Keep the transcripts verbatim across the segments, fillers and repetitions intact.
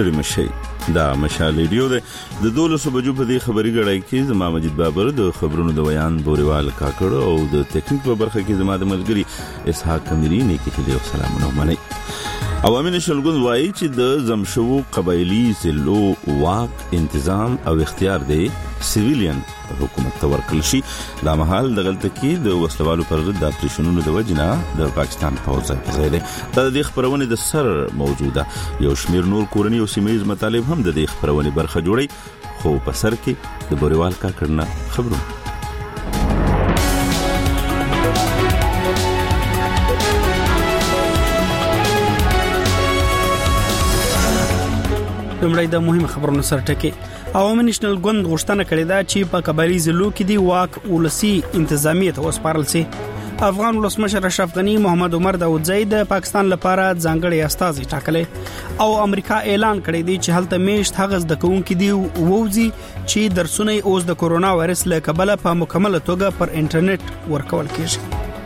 ستړي مشي دا مشال ریډیو ده د دولسو بجو په دې خبري غړای کې زما مجید بابر د خبرونو د بیان بوريوال کاکړ او د ټیکنیک په برخه کې زما د ملګری اسحاق کمری نه کې دې سلامونه منئ. عوامي نشل ګوند وایي چې د زمشو قبایلی سلو واک انتظام او اختیار دی سیویلین حکومت ته ورکړل شي. دا مهال د غلطه کې د وسلوالو پر ضد د اپریشنونو د وجنه د پاکستان پوځ په ځای دی. دا د خبرونه د سر موجوده یو شمیر نور کورنی او سیمایي مطالب هم د دې خبرونه برخه جوړي خو په سر کې د بوريوال کاکړ نه خبرونه. لمړی د مهمه خبرونو سره ټکی. عوامي نېشنل ګوند غوښتنه کړې ده چې په قبایلی ضلعو کې دی واک ولسی انتظامیت وسپارل شي. افغان ولسمشر اشرف غنی محمد عمر داودزی د پاکستان لپاره ځانګړی استازي ټاکلې او امریکا اعلان کړی دی چې هلته میشت هغه د کوونکو دی ووزي چې درسونه اوس د کورونا وایرس له کبله په مکمل توګه پر انټرنیټ ورکول کیږي.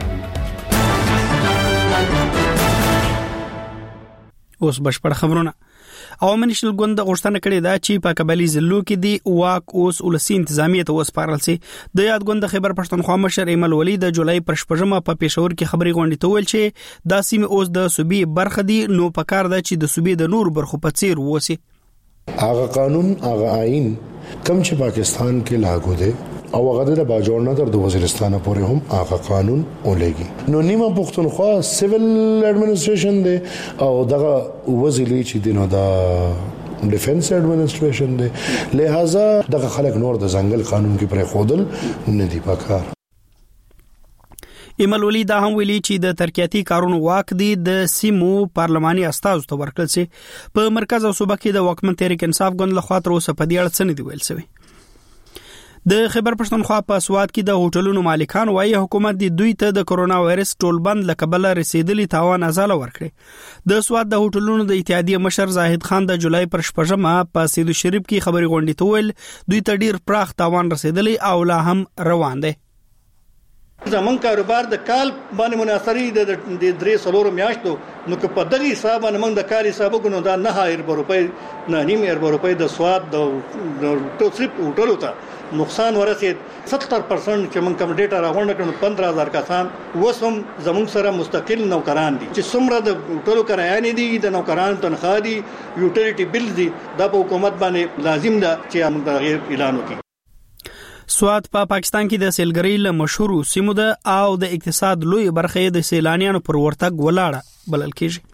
اوس بشپړ خبرونه. عوامي نېشنل ګوند غوښتنه کړې ده چې په قبایلی ضلعو کې دی واک اوس ولسی انتظامیت وسپارل شي. د یاد ګوند خیبر پښتونخوا مشر ایمل ولی د جولای پر شپږمه په پېښور کې خبري غونډې ته ویل چې دا سیمه اوس د صوبې برخه دي نو پکار ده چې د صوبې د نور برخو په څیر ووسی. هغه قانون هغه آئین کم چې پاکستان کې لاګو دی او هغه د باجوړ نه تر د وزیرستان پورې هم هغه قانون ولېږي. نو نیمه پښتونخوا سیویل اډمنسټریشن دی او دغه وزیري چې دینو دا ډیفنس اډمنسټریشن دی لہذا دغه خلک نور د ځنګل قانون کې پرې خودل نه دی پکار. ایمل ولی دا هم ویلي چې د ترکیاتي کارونو واک دی د سیمو پارلماني استازو ته ورکړل شي. په مرکز او صوبه کې د واکمن تحریک انصاف ګوند لخوا تر اوسه په دې اړه څه نه دی ویل شوی. د خیبر پښتونخوا په سواد کې د هوټلونو مالکان وايي حکومت د دوی ته د کورونا وایرس ټولبند لکبل رسیدلی تاوان ازاله ورکړي. د سواد د هوټلونو د اتحادیه مشر زاهد خان د جولای پر شپږمه په سیدو شریف کې خبري غونډې ته ویل دوی ته ډیر پراخ تاوان رسیدلی او لا هم روان دی. زمون کاروبار د کال باندې مناصري د درې سلور میاشتو نو که په دغه حساب باندې موږ د کال حساب وګڼو دا نه هایر روپۍ نه نیم هایر روپۍ د سواد د ټوټریپ هوټلو ته نقصان ورسید. ستر پرسنټ چې موږ کوم ډیټا راغونډ کړو پندرہ هزار کسان وسم زمون سره مستقل نوکران دي چې څومره د هوټلو کرایه دي د نوکران تنخواه دي یوټیلیټي بیل دي د حکومت باندې لازم ده چې موږ اعلان وکړو. سواد په پا پاکستان کې د سیلګری له مشهور سیمو ده او د اقتصاد لوی برخه د سیلانیانو پر ورتګ ولاړه بلل کېږي.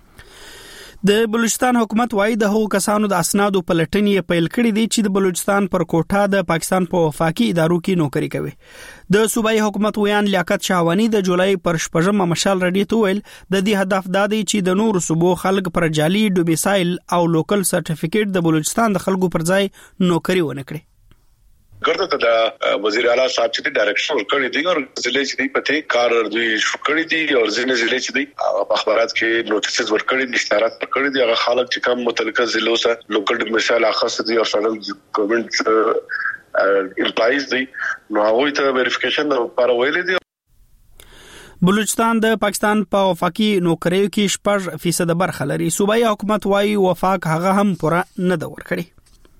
د بلوچستان حکومت وايي د هغو کسانو د اسنادو پلټنې پیل کړې دي چې د بلوچستان پر کوټه د پاکستان په وفاقي ادارو کې نوکری کوي. د صوبایي حکومت ویان لیاقت شاهوانی د جولای پر شپږمه مشال رډي ته ویل د دې هدف دا دی چې د نور صوبو خلک پر جعلي ډومیسایل او لوکل سرټیفیکیټ د بلوچستان د خلکو پر ځای نوکری ونه کړي. ګرځته د وزیر اعلی صاحب چې ډایرکشن ورکړی دی او ضلع چې دی پته کار دوی شکړی دی او ځینې ضلع چې دی اخبارات کې نوټیسز ورکړي دي اشارات ورکړي دي هغه خلک چې کوم متعلقه ضلعو سره لوکل مثال اخص دي او فدرل ګورنمنت امپلایز دي نو هغه ته ویریفیکیشن لپاره ویل دي. بلوچستان د پاکستان په وفاقي نوکریو کې شپږ فیصد برخه لري. صوبایي حکومت وايي وفاق هغه هم پوره نه ده ورکړي.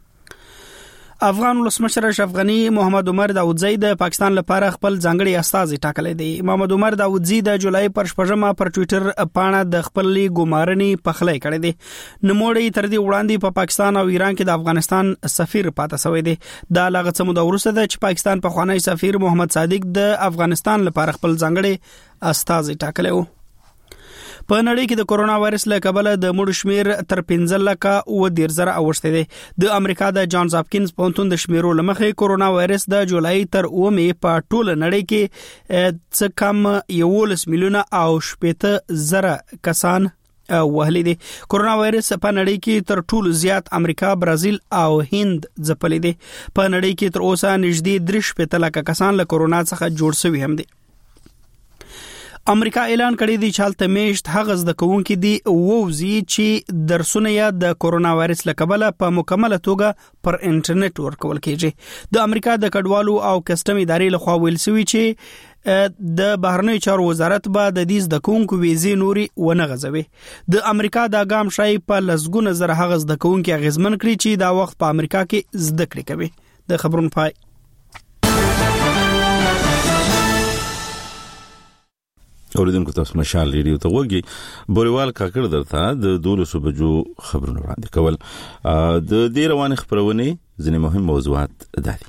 افغان ولسمشر اشرف غنی محمد عمر داودزی د پاکستان لپاره خپل ځانګړي استازي ټاکلی دی. محمد عمر داودزی د جولای پر شپږمه پر ټوئیټر پاڼه د خپلې ګمارنې پخلی کړی دی. نوموړی تر دې وړاندې په پا پاکستان او ایران کې د افغانستان سفیر پاتې شوی دی. دا لږ څه موده وروسته ده چې پاکستان پخوانی سفیر محمد صادق د افغانستان لپاره خپل ځانګړي استازي ټاکلی و. په نړۍ کې د کورونا وایرس له کبله د مړو شمیر تر پنځه لکه او ډیر زره اوښته دي. د امریکا د جانز هاپکینز پوهنتون د شمیرو لمخې کورونا وایرس د جولای تر اومه په ټوله نړۍ کې څه کم یولس میلیونه او شپږ زره کسان وهلي دي. کورونا وایرس په نړۍ کې تر ټولو زیات امریکا، برازیل او هند ځپلي دي. په نړۍ کې تر اوسه نږدې درې شپږ لکه کسان له کورونا څخه جوړ شوي هم دي. امریکا اعلان کړی دی چې حالت میشت هغه زده کوونکي دي ووزي چې درسونه یا د کورونا وایرس لکبله په مکمل توګه پر انټرنیټ ورکول کیږي. د امریکا د کډوالو او کسټم ادارې لخوا ویل شوی چې د بهرنی چارو وزارت به د دې د کوونکو ویزې نوري ونه غځوي. د امریکا د ګام شای په لسګونه زره هغه د کوونکو غزمن کړی چې دا وخت په امریکا کې زده کړې کوي. د خبرونو پای. اوریدونکو تاسو مشال ریډیو ته وګورئ. بوریوال کاکړ درته د دولسو بجو خبرونه وړاندې کول. د دې روانې خبرونه ځینې مهم موضوعات دي.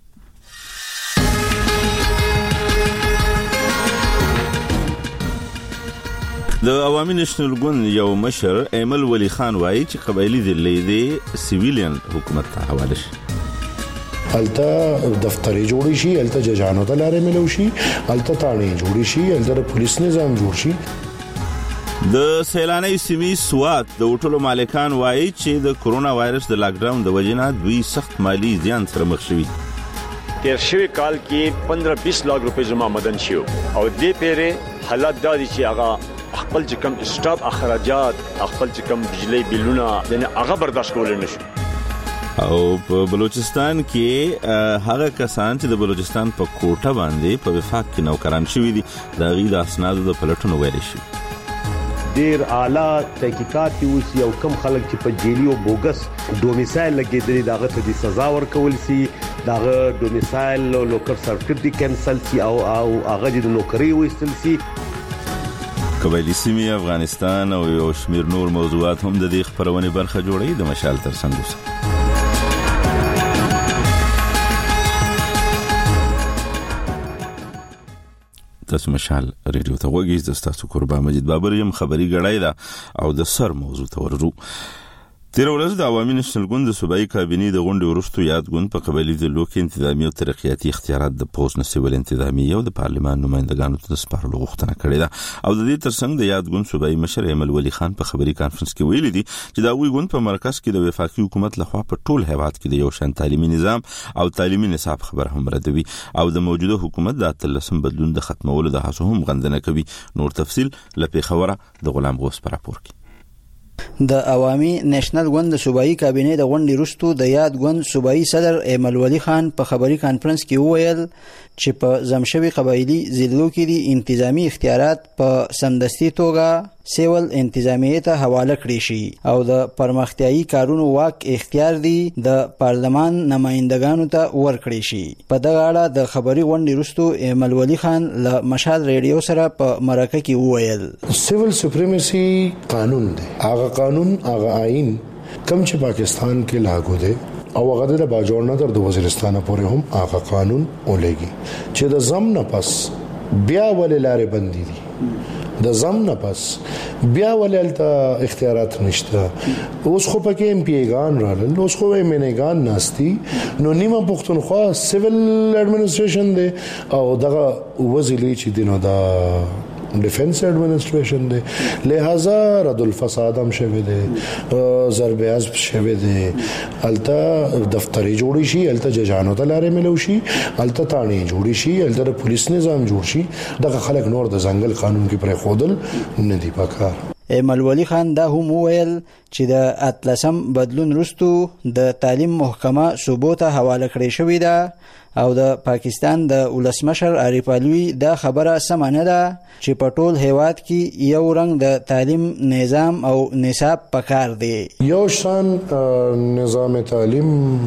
د عوامي نېشنل ګوند یو مشر ایمل ولی خان وایي چې قبایلی ضلع د سیویلین حکومت ته حواله شي. الته دفترې جوړې شي، الته ججانو ته لارې ملو شي، الته تاڼې جوړې شي، الته پولیس نظام جوړ شي. د سیلاني سیمې سوات د هوټلو مالکان وایي چې د کورونا وایرس د لاک ډاون د وجې نه دوی سخت مالی زیان سره مخ شوي. تیر شوی کال کې پندرہ بیس لاک روپے جمع مدن شو او دې پیره حالات دا دي چې هغه خپل چې کم اسټاپ اخراجات خپل چې کم بجلی بلونه یعنی هغه برداشت کول نه شو. او په بلوچستان کې هغه کسان چې د بلوچستان په کوټه باندې په وفاق کې نوکران شوي دي د غي د اسنادو د پلټنو ویل شي. ډیر اعلی تحقیقات یو کم خلک چې په جیلی او بوګس ډومیسایل لګیدل داغه ته د سزا ورکول شي، داغه ډومیسایل لوکر سرټیفیکټ دی کینسل شي او او هغه د نوکری وستل شي. قبایلی سیمې افغانستان او یو شمیر نور موضوعات هم د دې خبرونې برخه جوړي. د مشال تر څنګ اوسه. تاسو مشال ریډیو ته وګورئ. د تاسو قربان مجید بابر یم. خبري غړای دا او د سر موضوع ته وررو. تیر ورځ د عوامي نېشنل ګوند د صوبایي کابینې د غونډې وروسته یاد ګوند په قبایلی ضلعو کې انتظامی او ترقیاتي اختیارات د پوز نسول انتظامی او د پارلمان نمائندګانو ته سپارلو غوښتنه کړې ده. او د دې ترڅنګ د یاد ګوند صوبایي مشر ایمل ولی خان په خبري کانفرنس کې ویلي دي چې دا وی ګوند په مرکز کې د وفاقي حکومت لخوا په ټول هیواد کې د یو شان تعلیمي نظام او تعلیمي نصاب خبر هم ردوي او د موجوده حکومت د تلسم بدلون د ختمولو د هڅو هم غندنه کوي. نور تفصيل لپاره خبره د غلام غوث پر راپور کې. د عوامي نېشنل ګوند صوبایي کابینې د غونډې وروسته د یاد ګوند صوبایي صدر ایمل ولی خان په خبري کانفرنس کې وویل چې په زمشوي قبایلی ضلعو کې دي انتظامی اختیارات په سمدستي توګه سیول انتظامیه ته حواله کړی شي او د پرمختیايي کارونو واک اختیار دي د پارلمان نمائندګانو ته ورکړی شي. په دغه اړه د خبري غونډې وروسته ایمل ولی خان له مشال ریډیو سره په مرکه کې وویل سیول سپریمسی قانون دی، هغه قانون هغه آئین کم چې پاکستان کې لاګو دی او هغه د باجوړ نه تر د وزیرستان پورې هم هغه قانون ولګي چې د زم نه پس بیا ولې لارې بندي دي، د زم نه پس بیا ولې اختیارات نشته. اوس خو پکې ایم پی ګان رالل، اوس خو ایم ان ګان ناشتي، نو نیمه پښتونخوا سیول اډمنسټریشن دی او دغه وزیرلی چې دینو دا ډیفنس اډمنسټریشن دی، لہذا رد الفساد هم شوه دی، ضرب حزب شوه دی، الته دفترې جوړی شي، الته ججانو ته لارې ملو شي، الته تاڼې جوړی شي، الته پولیس نظام جوړ شي. دغه خلک نور د ځنګل قانون کې پر خودل نه دی پکار. ایمل ولی خان دا هم ویل چې د اتلسم بدلون وروسته د تعلیم محکمه صوبو ته حواله کړې شوې ده او د پاکستان د ولسمشر عارف علوی دا خبره سم نه ده چې په ټول هیواد کې یو رنګ د تعلیم نظام او نصاب پکار دی. یو شان نظام تعلیم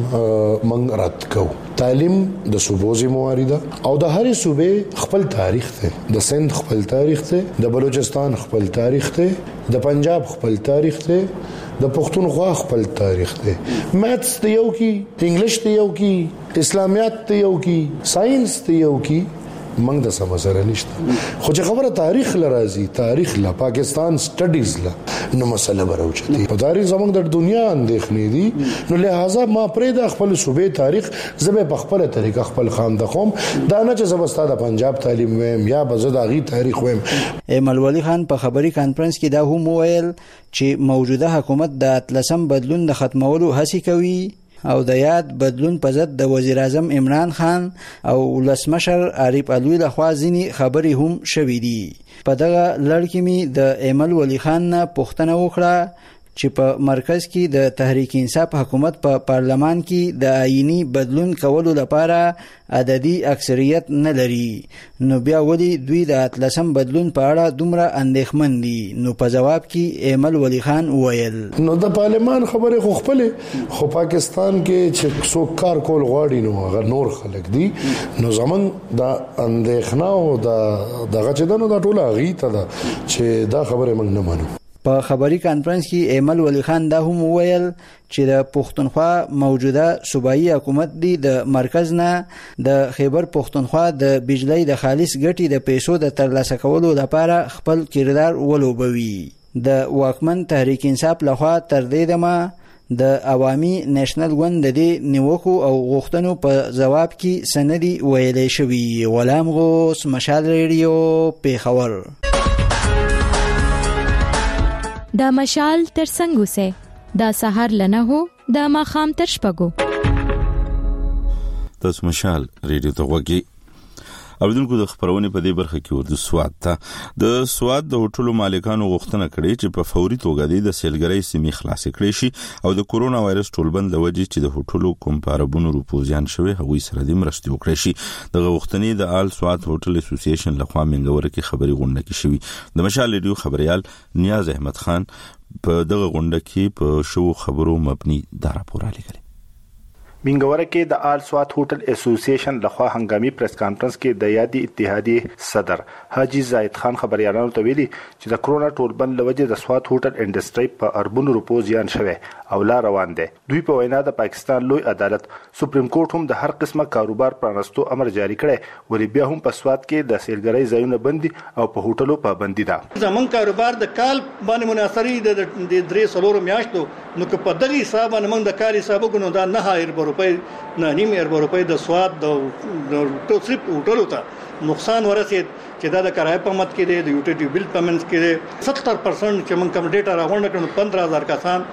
منګ رات کو تعلیم د صوبو ذمہواری ده او د هرې صوبې خپل تاریخ ته، د سند خپل تاریخ ته، د بلوچستان خپل تاریخ ته، د پنجاب خپل تاریخ ته، د پښتونخوا خپل تاریخ ته، میتھس ته یو کی، انګلیش ته یو کی، اسلامیات ته یو کی، ساينس ته یو کی. منګ د سم سره نشته خو چې خبره تاریخ لرازي، تاریخ لا پاکستان سټډیز لا نو مسله براوچتي په تاریخ زمونږ د دنیا اندېخنې دي، نو لہذا ما پرې د خپل صوبې تاریخ زبې په خپل طریقه خپل خام د قوم دا نه چې زبستا د پنجاب تعلیم ویم یا بزداغي تاریخ ویم. ایمل ولی خان په خبري کانفرنس کې دا هم ویل چې موجوده حکومت د اتلسم بدلون د ختمولو هڅه کوي او د یاد بدلون په ضد د وزیر اعظم عمران خان او ولسمشر عارف علوی لخوا ځینې خبرې هم شوې دي. په دغه لړ کې می د ایمل ولی خان نه پوښتنه وکړه چې په مرکز کې د تحریک انصاف حکومت په پارلمان کې د آئینی بدلون کولو لپاره عددي اکثریت نه لري، نو بیا ولې دوی د اتلسم بدلون په اړه دومره اندېښمن دي؟ نو په جواب کې ایمل ولی خان وویل نو د پارلمان خبره خو خپل خو پاکستان کې چې څوک کار کول غواړي نو هغه نور خلک دي، نو زمون د اندېښنه او د دغه چې دنو د ټوله غیته ده چې دا خبره موږ نه منو. په خبري کانفرنس کې ایمل ولی خان دا هم وویل چې د پښتونخوا موجوده صوبایي حکومت دی د مرکز نه د خیبر پښتونخوا د بجلی د خالص ګټې د پیسو د ترلاسه کولو لپاره خپل کردار ولوبوي. د واکمن تحریک انصاف لخوا تر دې دمه د عوامي نېشنل ګوند د دې نیوکو او غوښتنو په جواب کې سندي ویلې شوی. غلام غوث، مشال ریډیو، پیښور. دا مشال تر څنګه سه دا سحر لنه هو دا ما خام تر شپګو. تاسو مشال ریډیو ته وګورئ. اوریدونکو د خبرونه په دې برخه کې ورته سواد ته د سواد د هوټلو مالکانو غوښتنه کړې چې په فوري توګه د سیلګرۍ سیمې خلاص کړي شي او د کورونا وایرس ټولبند لوجې چې د هوټلو کوم پاربونو روپوزیان شوی هغوی سره د مرستې وکړي شي. د غوښتنې د آل سواد هوټل اسوسییشن لخوا منګوره کې خبري غونډه کې شوی. د مشال ریډیو خبريال نیاز احمد خان په دغه غونډه کې په شو خبرو مبني دا راپور لګل. منګوره کې د آل سواد هوټل اسوسییشن لخوا هنګامي پریس کانفرنس کې د یادي اتحادیه صدر حاجی زاید خان خبريالانو ته ویلي چې د کرونا ټولبند لوجې د سواد هوټل انډستری په اربونو روپو زیان شوه او لا روان دي. دوی په وینا د پاکستان لوی عدالت سپریم کورټ هم د هر قسمه کاروبار پرانستو امر جاری کړي، ولې بیا هم په سواد کې د سیلګرۍ ځایونه بندي او په هوټلو پابندي ده. زمون کاروبار د کال باندې مناصري د درې سلور میاشتو نو که په دغه حساب باندې موږ د کال حساب کو نو دا نه هایر روپۍ نه نیم روپۍ د سواد د ټوټریپ هوټلو ته نقصان ورسید چې دا د کرایه په مت کې د یوټیلیټي بل پیمنټس کې ستر پرسنټ چې موږ کوم ډیټا راغونډ کړو پندرہ هزار کسان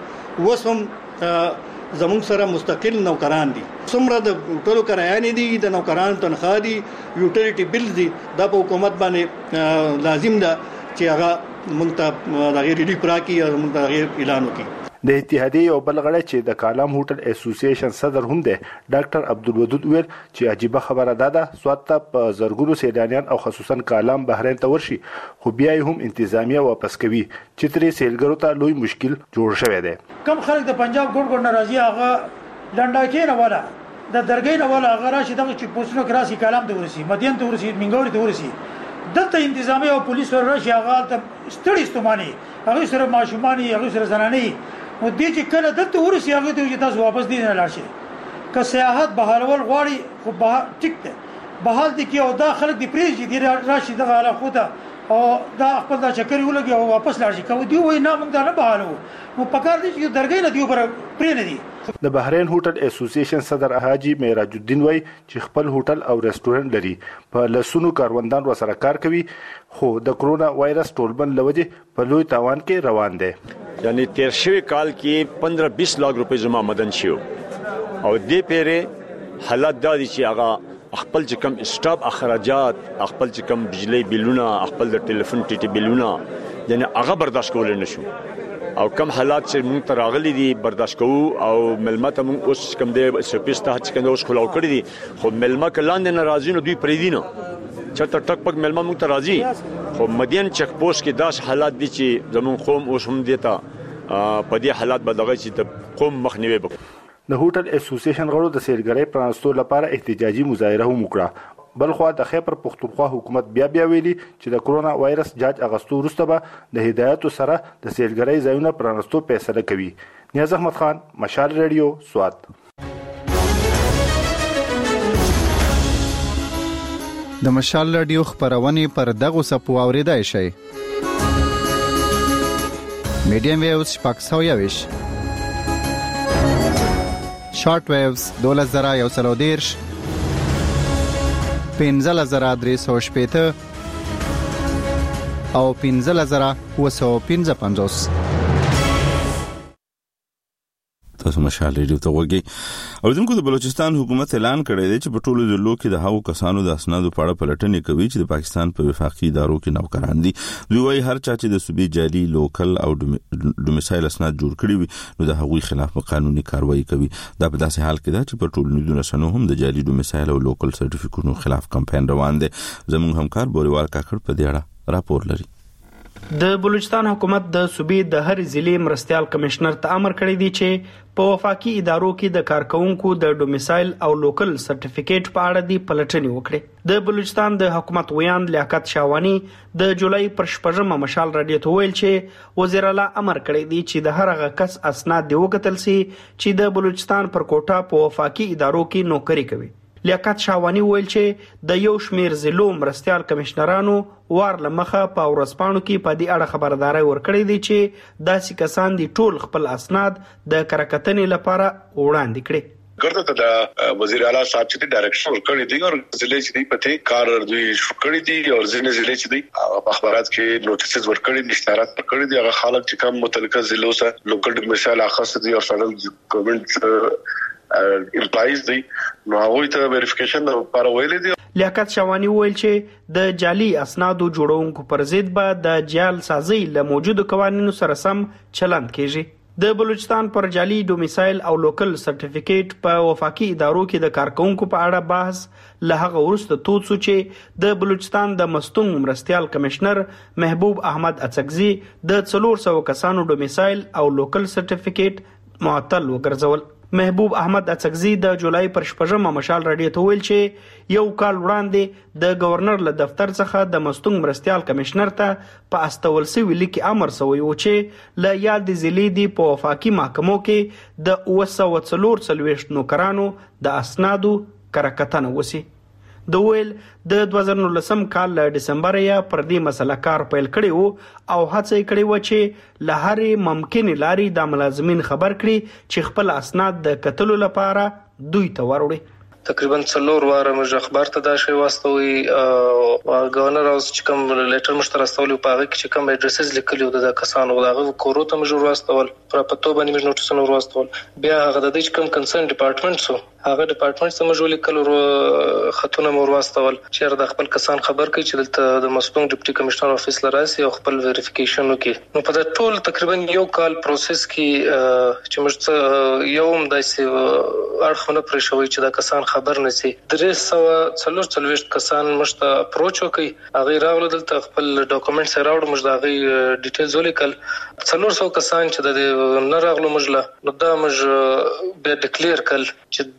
وسم زمون سره مستقل نوکران دي. څومره د هوټلو کرایه نه دي، د نوکرانو تنخواه دي، یوټیلیټي بل دي، دا په حکومت باندې لازم ده چې هغه موږ ته د غیر ریلیف راکړي او موږ ته غیر اعلان وکړي. د اتحادیه او بلغړی چې د کالام هوټل اسوسییشن صدر هم دی ډاکټر عبدالودود ویل چې عجیبه خبره ده ده سواد ته په زرګونو سیلانیان او خصوصا کالام بحرین ته ورشي خو بیا هم انتظامیه واپس کوي چې ترې سیلګرو ته لوی مشکل جوړ شوی دی. کم خلک د پنجاب ګوند ګوند ناراضي هغه لنډاکې نه ولا د درګې نه ولا هغه راشي دغه چې پوسټونو کراسي کالام ته ورسي، مدین ته ورسي، منګوري ته ورسي، دلته انتظامیه او پولیس ورشي هغه ته ستړي ستوماني هغه سره ماشومانی هغه سره زنانه و دې چې کله دلته ورسي هغه ته چې تاسو واپس دي نه لاړ شي که سیاحت بهالول غواړي خو به ټیک ده بهال دي کې او دا خلک دی پریږي دی راشي دغه علا خو ته او دا خپل دا چکر ولګي او واپس لاړ شي کوي دی وای نه موږ دا نه بهالو نو پکار دي چې درګې نه دی پر پرې نه دي. د بحرین هوټل اسوسییشن صدر حاجی معراج الدین وای چې خپل هوټل او ریسټورانټ لري په لسونو کاروندان ورسره کار کوي خو د کرونا وایرس ټولبند لوجې په لوی تاوان کې روان دي. یعنی تیر شوی کال کې پندرہ بیس لاکھ روپے زما مدن شو او دې پیره حالات دا دي چې هغه خپل چې کم اسټاپ اخراجات خپل چې کم بجلی بلونه خپل د ټلیفون ټي ټي بلونه یعنی هغه برداشت کول نه شو او کم حالات چې مونږ ته راغلي دي برداشت کوو او ملمته مونږ اوس کم دی سپیسته چې کنده اوس خلاو کړی دي خو ملمه کلاندې ناراضي نو دوی پرې دي نه چرته ټک پک ملمه مونږ ته راځي خو مدین چک پوسټ کې داس حالات دي چې زمون قوم اوس هم دیتا په دې حالات بدلغه چې د قوم مخنیوي وکړي. د هوټل اسوسییشن غړو د سیلګرۍ پرانستو لپاره احتجاجي مظاهره هم وکړه. بلخوا د خیبر پختونخوا حکومت بیا بیا ویلي چې د کرونا وایرس جاج اغستو وروسته به د هدایتو سره د سیلګرۍ ځایونه پرانستو فیصله کوي. نیاز احمد خان، مشال ریډیو، سوات. د مشال ریډیو خبرونه پر دغه سپو اوریدای شي. میډیم ویوز شپږ سوه یویش، شارټ ویوز دولس زره یو سل او دېرش، پنځه زره درې سوه شپېته او پنځه زره اووه سوه پنځه پنځوس. تاسو مشال ریډیو ته وګورئ. اوریدونکو د بلوچستان حکومت اعلان کړی دی چې په ټولو ضلعو کې د هغو کسانو د اسنادو په اړه پلټنې کوي چې د پاکستان په وفاقي ادارو کې نوکران دي. دوی وايي هر چا چې د صوبې جعلي لوکل او ډومیسایل اسناد جوړ کړي وي نو د هغوی خلاف قانوني کاروایی کوي. دا په داسې حال کې ده چې په ټولنیزو رسنیو هم د جعلي ډومیسایل او لوکل سرټیفیکټونو خلاف کمپاین روان دی. زموږ همکار بوریوال کاکړ په دې اړه راپور لري. د بلوچستان حکومت د صوبې د هر ضلع مرستيال کمشنر ته امر کړی دی چې په وفاقي ادارو کې د کارکونکو د ډومیسایل او لوکل سرټیفیکیټ په اړه دی پلټنې وکړي. د بلوچستان د حکومت ویان لیاقت شاوانی د جولای پر شپږمه مشال راډیو ته ویل چې وزیر اعلی امر کړی دی چې د هر هغه کس اسناد دی وکتل سي چې د بلوچستان پر کوټه په وفاقي ادارو کې نوکری کوي. لیاقت شاوانی ویل چې د یو شمیر ضلعو مرستيال کمشنرانو وار لمخه په ورځپاڼو کې په دې اړه خبرداري ورکړې دي چې داسې کسان دي ټول خپل اسناد د کرکټنې لپاره وړاندې کړي. ګرځته د وزیر اعلی صاحب چې ډایرکشن ورکړی دی او ضلع چې دی په کار دوی شکړی دي او ځینې ضلع چې دی په اخبارات کې نوټیسز ورکړي دي اشارات ورکړي دي هغه خلک چې کوم متعلقه ضلعو سره لوکل ډومیسایل خاص دي او فدرال ګورنمنت امپلایز دی نو هغه ته ویریفیکیشن لپاره ویل دي. لیاقت شاوانی ویل چې د جعلي اسنادو جوړونکو پر ضد به د جعل سازي له موجوده قوانینو سره سم چلند کیږي. د بلوچستان پر جعلي ډومیسایل او لوکل سرټیفیکیټ په وفاقي ادارو کې د کارکونکو په اړه بحث له هغه وروسته تود شو چې د بلوچستان د مستون مرستيال کمشنر محبوب احمد اڅکزي د څلور سوه کسانو ډومیسایل او لوکل سرټیفیکیټ معطل وګرځول. محبوب احمد اڅکزي د جولای پر شپږمه مشال راډیو ته ویل چې یو کال وړاندې د گورنر له دفتر څخه د مستونګ مرستيال کمشنر ته په استول سوي لیک امر سوی و چې ل یاد ضلع دی په وفاقي محکمو کې د اوه سوه څلور څلوېښت نوکرانو د اسنادو کرکټنه وسی. د ویل د دوه زره نولسم کال له ډسمبر یا پر دې مسله کار پیل کړی وو او هڅه کړې و چې له هرې ممکنه لاري د ملازمین خبر کړي چې خپل اسناد د کتلو لپاره دوی ته وروړي. تقریبا څلور واره موږ اخبار ته دا شی واستوي او گورنر اوس چې کوم لیټر مشترک استولو په هغه کې چې کوم اډریسز لیکلي و د کسانو دغه کورو ته موږ واستول پر پتو باندې موږ نوټیسونه واستول بیا هغه د دې کوم کنسرن ډپارټمنټ سو هغه ډپارټمنټ ته موږ لیکل خطونه مور واستول چې د خپل کسان خبر کوي چې دلته د مسپنګ ډیپټي کمشنر افیس لراسي او خپل ویریفیکیشن وکړي. نو په دا ټول تقریبا یو کال پروسس کې چې موږ یوم داسې اړخونه پرې شوی چې دا کسان خبر نشي درې سوه څلور څلوېښت کسان مشته اپروچ وکړي هغه راغله دلته خپل ډاکومېنټس راوړل موږ د هغه ډیټیلز ولیکل څلور سوه کسان چې د نه راغلو موږ له نو دا موږ بیا ډیکلیئر کړل چې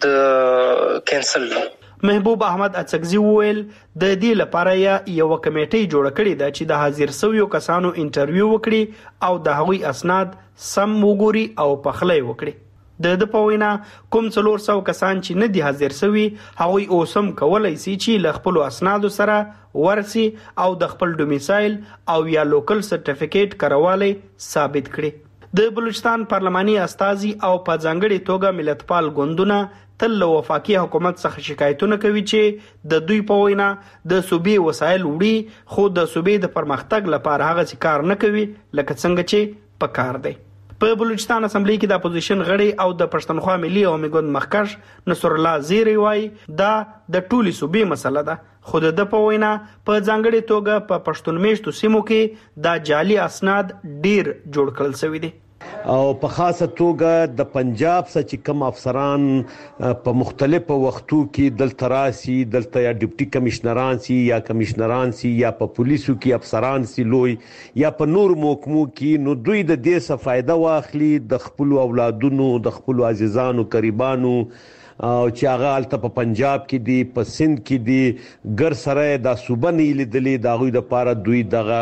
د کینسل. محبوب احمد اڅکزي ویل د دې لپاره یو کمیټه جوړه کړې ده چې د حاضر سویو کسانو انټرویو وکړي او د هغوی اسناد سم وګوري او پخلی وکړي. د د پوینا کوم څلور سو کسان چې نه دي حاضر سوي هغوی اوسم کولای شي چې ل خپل اسناد سره ورسي او د خپل ډومیسایل او یا لوکل سرټیفیکیټ کارواله ثابت کړي. د بلوچستان پارلماني استازي او په ځانګړي توګه ملتپال ګوندونه تل له وفاقي حکومت څخه شکایتونه کوي چې د دوی په وینا د صوبې وسایل وړي خو د صوبې د پرمختګ لپاره هغه کار نه کوي لکه څنګه چې پکار دی. په بلوچستان اسمبلی کې د اپوزیشن غړي او د پښتونخوا ملي او میګوند مخکش نصر الله زیری وای دا د ټولي صوبې مسله ده خو د په وینا په ځانګړي توګه په پښتون میشتو سیمو کې دا جعلي اسناد ډیر جوړ کړل شوی دي او په خاصه توګه د پنجاب څخه چې کوم افسران په مختلفو وختو کې دلته راسي دلته یا ډیپټي کمشنران سي یا کمشنران سي یا په پولیسو کې افسران سي لوی یا په نور محکمو کې نو دوی د دې څخه فائدہ واخلي د خپل اولادونو د خپل عزیزانو قریبانو او چې هغه الته په پنجاب کې دي په سند کې دي ګر سره د صوبه نه لیدلې د غوي د پاره دوی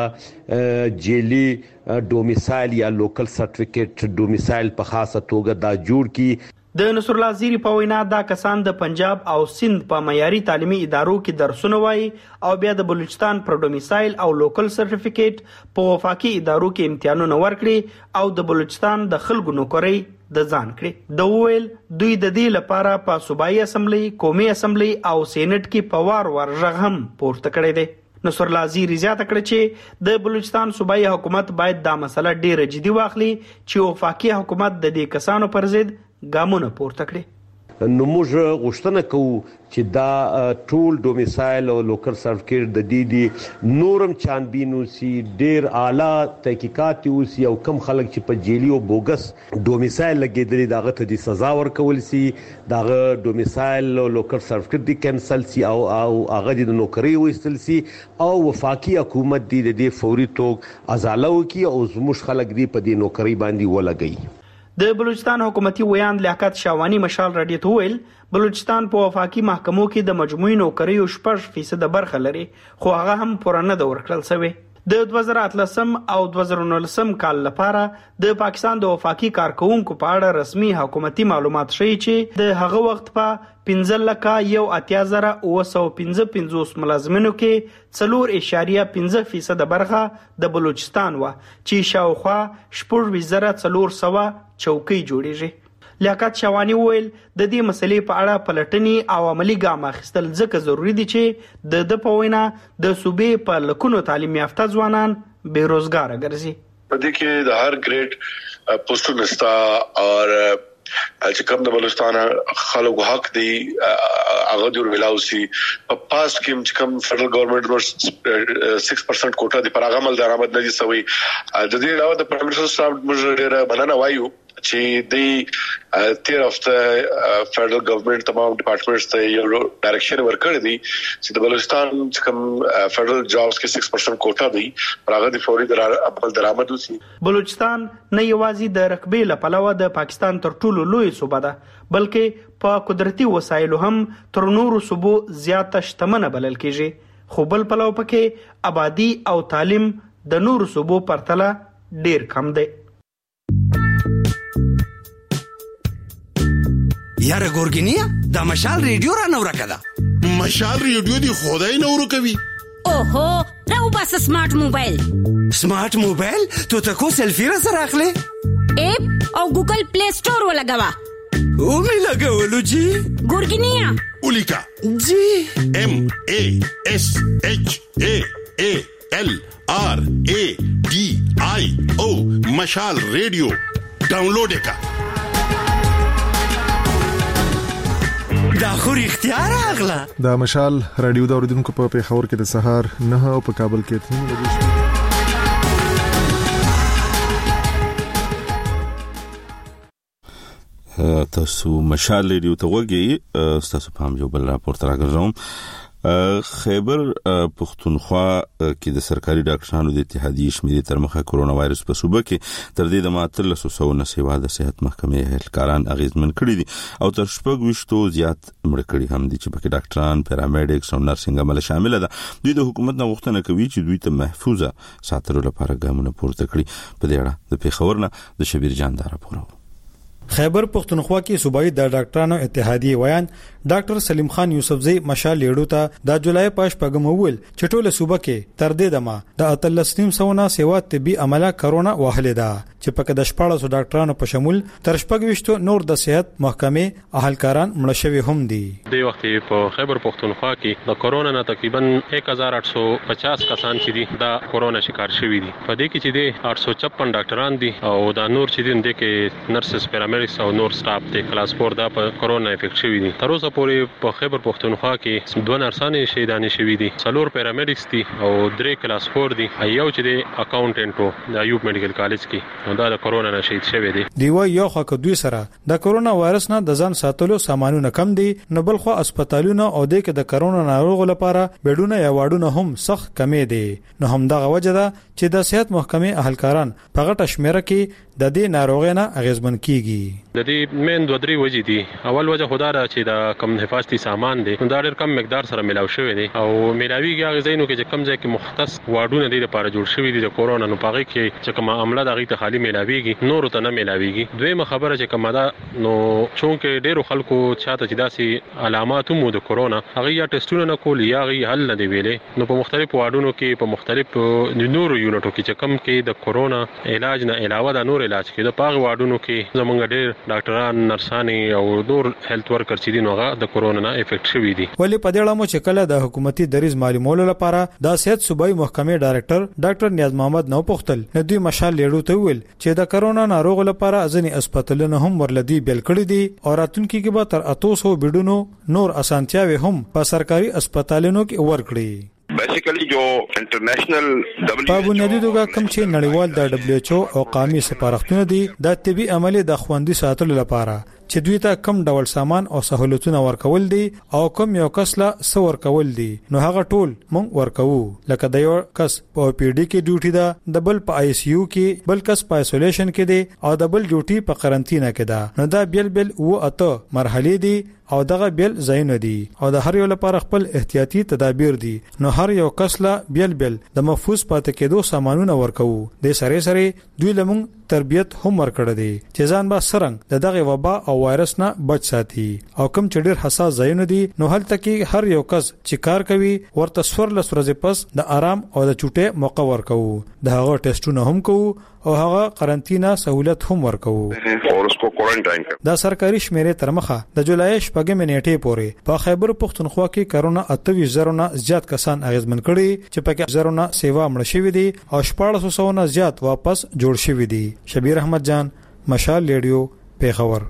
دغه جیلی ډومیسایل یا لوکل سرټیفیکیټ ډومیسایل په خاصه توګه دا جوړ کی. د نصر الله زیری په وینا دا کسان د پنجاب او سند په معیاري تعلیمي ادارو کې درسونه وایي او بیا د بلوچستان پر ډومیسایل او لوکل سرټیفیکیټ په وفاقي ادارو کې امتحانونه ورکړي او د بلوچستان د خلکو نوکرۍ د ځان کړي. د ویل دوی د دې لپاره په صوبایي اسمبلی قومي اسمبلی او سېنات کې په وار وار غږ هم پورته کړی دی. نصر الله زیری زیاته کړ چې د بلوچستان صوبایي حکومت باید دا مسله ډیره جدي واخلي چې وفاقي حکومت د دې کسانو پر ضد ګامونه پورته کړي. نو موږ غوښتنه کوو چې دا ټول ډومیسایل او لوکل سرټیفیکټ د دې دي نورم چانبین وسی ډیر اعلی تحقیقات وسی او کم خلک چې په جیلی او بوګس ډومیسایل لګیدلي داغه ته د سزا ورکول سي داغه ډومیسایل او لوکل سرټیفیکټ دی کینسل سي او او هغه د نوکری وستل سي او وفاقي حکومت دی د فوري توګه ازالو کی او زموږ خلک دی په دې نوکری باندې ولګي. د بلوچستان حکومتي ویان لیاقت شاوانی مشال رادیو ته ویل بلوچستان په وفاقي محکمو کې د مجموعي نوکریو شپږ فیصد برخه لري خو هغه هم پوره نه ده ورکړل شوی. د دوه زره اتلسم او دوه زره نولسم کال لپاره د پاکستان د وفاقي کارکونکو په اړه رسمي حکومتي معلومات ښیي چې د هغه وخت په پنځه لکه یو اتیا زره اوه سوه پنځه پنځوس ملازمینو کې څلور اعشاریه پنځه فیصد برخه د بلوچستان و چې شاوخوا شپږ زره څلور سوه چوکۍ جوړیږي. لیاقت شاوانی ویل د دې مسلې په اړه پلټنې او عملی ګام اخیستل ځکه ضروری دي چې د د په وینا د صوبې په لکونو تعلیم یافته ځوانان بیروزګار ګرځي. په دې کې د هر ګریډ پوسټونه ستا او چې کوم د بلوچستان خلکو حق دی هغه د ویلاوسی په پاس کې چې کوم فدرل ګورنمنت ور سکس پرسنټ کوټه دی پر هغه عمل درآمد نه دي سوی. د دې علاوه د پرایم منسټر صاحب موږ ډیره مننه وایو چې د تیر هفته فدرل ګورنمنت تمام ډپارټمنټس ته یو ډایرکشن ورکړی دی چې د بلوچستان چې کوم فدرل جابس کې سکس پرسنټ کوټه دی پر هغه د فوري عمل درآمد وسی. بلوچستان نه یوازې د رقبې له پلوه د پاکستان تر ټولو لوی صوبه ده بلکې په قدرتي وسایلو هم تر نورو صوبو زیاته شتمنه بلل کیږي خو بل پلو پکې آبادی او تعلیم د نورو صوبو پرتله ډیر کم دی. یاره ګورګینیا دا مشال ریډیو را نو راکړه. مشال ریډیو دی خدای نو ورکوي. اوهو راو بس سمارټ موبایل. سمارټ موبایل تو تکو سلفی را سره اخلي اپ او ګوګل پلی سٹور ولګوا او می لګولو جی ګورګینیا اولیکا جی ام ا اس اچ ا ا ال ار ا ډي آی او مشال ریډیو ډاونلوډ وکړه. دا خو اختیار اغلا دا مشال رادیو دا اوریدونکو په پیښور کې د سهار نه او په کابل کې تنو لګیږي. تاسو مشال رادیو ته وګورئ. تاسو په هم یو بل راپورټ راغلم. خیبر پختونخوا کې د سرکاري ډاکټرانو د اتحادیې شمیرې تر مخه کرونا وایرس په صوبه کې تر دې د ماتل سو نه سیوا د صحت محکمې اهلکاران اغیزمن کړی دي او تر شپږ وشتو زیات مړ کړي هم دي چې پکې ډاکټران پیرامیډکس او نرسنګ عمل شامل ده. دوی د حکومت نه غوښتنه کوي چې دوی ته محفوظه ساتلو لپاره ګامونه پورته کړي. په دې اړه د پیښور نه د شبیر جان دا راپور. خیبر پختونخوا کې صوبایي د ډاکټرانو اتحادیې ویان ډاکټر سلیم خان یوسفزئی مشال لیړو ته د جولای پاش پګم وول چې ټوله صوبه کې تر دې دمه د اتلسنیم سونه سیوا طبي عمله کرونا واهله ده چې پکې د شپږ سوه ډاکټرانو په شمول تر شپږ وشتو نور د صحت محکمې اهلکاران مړ شوی هم دي. د وخت په خیبر پختونخوا کې د کرونا نه تقریبا ایک هزار آठ سو پچاس کسان چې دي دا کرونا شکار شوی دي. په دې کې چې دي آठ سو چپن ډاکټران دي او دا نور چې دي د کې نرسز پیرامیډکس او نور سټاف د کلاس فور دا په کرونا افیکټ شوی دي. تر اوسه پورې په خیبر پختونخوا کې دوه نرسانې شهیدانې شوی دي، څلور پیرامیډکس دي او درې کلاس فور دي، یو چې د اکاونټنټو د ایوب میډیکل کالج کې دا د کرونا نه شهید شوی دی. دیو یو خو دوی سره د کرونا وایرس نه د ځان ساتلو سامانونه کم دي، نو بل خو هسپتالونه او د کې د کرونا ناروغ لپاره بیډونه یا واډونه هم سخت کمې دي. نو هم دغه وجه ده چې د صحت محکمې اهلکاران په غټه شمیره کې د دې ناروغۍ نه اغیزمن کیږي. د دې مین دوه درې وجې دي. اول وجه خدای را چې د کم حفاظتي سامان دي دا ډېر کم مقدار سره ملاو شوی دي او ملاویږي هغه ځایونو کې چې کم ځای کې مختص واډونه دي لپاره جوړ شوی دي د کورونا نو پاغي کې چې کوم عمله دغه ته خالی ملاویږي نور ته نه ملاویږي. دویمه خبره چې کومه ده نو چونکه ډېرو خلکو چاته چې داسې علامات مو د کورونا هغه یا ټیسټونه نه کول یا هغه حل نه دی ویلې نو په مختلفو واډونو کې په مختلفو نورو یونټو کې چې کم کې د کورونا علاج نه علاوه د نور علاج کې د پاغ واډونو کې زمونږ ډېر ډاکټران نرسان او نور هیلث ورکر چې دي نو هغه د کورونا نه افیکټ شوي دي. ولې په دې اړه مو چې کله د حکومتي دریز معلومولو لپاره د صحت صوبایي محکمې ډایرکټر ډاکټر نیاز محمد نو پختل نه دوی مشال لیړو ته ویل چې د کورونا ناروغ لپاره ځینې هسپتالونه هم ورلدي بیل کړي دي او راتلونکي کې به تر اتو سو بیډونو نور اسانتیاوي هم په سرکاري هسپتالونو کې ورکړي. بیسیکلی جو انټرنیشنل دبليو په بنیادی توګه کوم چې نړیوال د دبليو ایچ او او قومي سپارښتونه دي د طبي عملي د خوندي ساتلو لپاره چې دوی ته کم ډول سامان او سہولتونه ورکول دي او کم یو کس لا سو ورکول دي نو هغه ټول مونږ ورکوو. لکه د یو کس په پی ډي کې ډیوټي ده، د بل په آی سی یو کې، بل کس په آیسولیشن کې دی او د بل ډیوټي په قرنطینه کې ده. نو دا بیل بیل و اته مرحله دي او دغه بیل زین دي او د هر یو لپاره خپل احتیاطي تدابیر دي. نو هر یو کس لا بیل بیل د محفوظ پاتې کېدو سامانونه ورکوو. د سره سره دوی لمون تربیت هم ورکړه دي چې ځان با سرنګ د دغه وبا او وایرس نه بچ ساتي او کم چې ډېر حساس ځایونه دي نو هلته کې هر یو کس چې کار کوي ورته سور لس ورځې پس د آرام او د چوټه موقع ورکوو. د هغه ټیسټونه هم کوو او هغه قرنطینه سہولت هم ورکوو اور اس کو کوارنټاین کړ. دا سرکاري شمیرې تر مخه د جولای شپږم نیټې پورې په خیبر پختونخوا کې کرونا اتویس زرونه زیات کسان اغیزمن کړي چې پکې زرونه سیوا مړ شوی دي او شپږ سو نه زیات واپس جوړ شوی دي. شبیر احمد جان، مشال ریډیو، پیښور.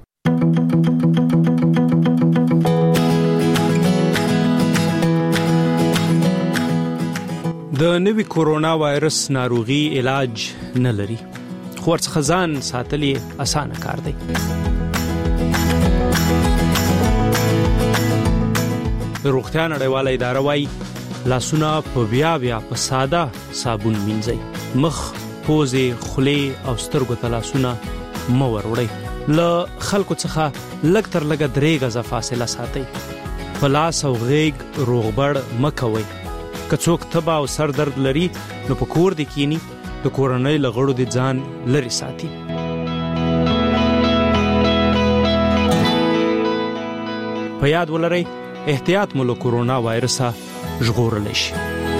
د نوي کورونا وایرس ناروغي علاج نه لري خو ورڅخه ځان ساتلې اسانه کار دی. د روغتیا نړیواله اداره وايي لاسونه په بیا بیا په ساده صابون مینځئ، مخ، پوزې، خولې او سترګو ته لاسونه مه وروړئ. له خلکو څخه لږ تر لږه درې غزه فاصله ساتئ. په لاس او غېږ روغبړ مه کوئ. که څوک تبه او سر درد لري نو په کور دې کینی د کورنۍ له غړو دې ځان لري ساتي. په یاد ولرئ احتیاط مو له کورونا وایرسه ژغورلی شي.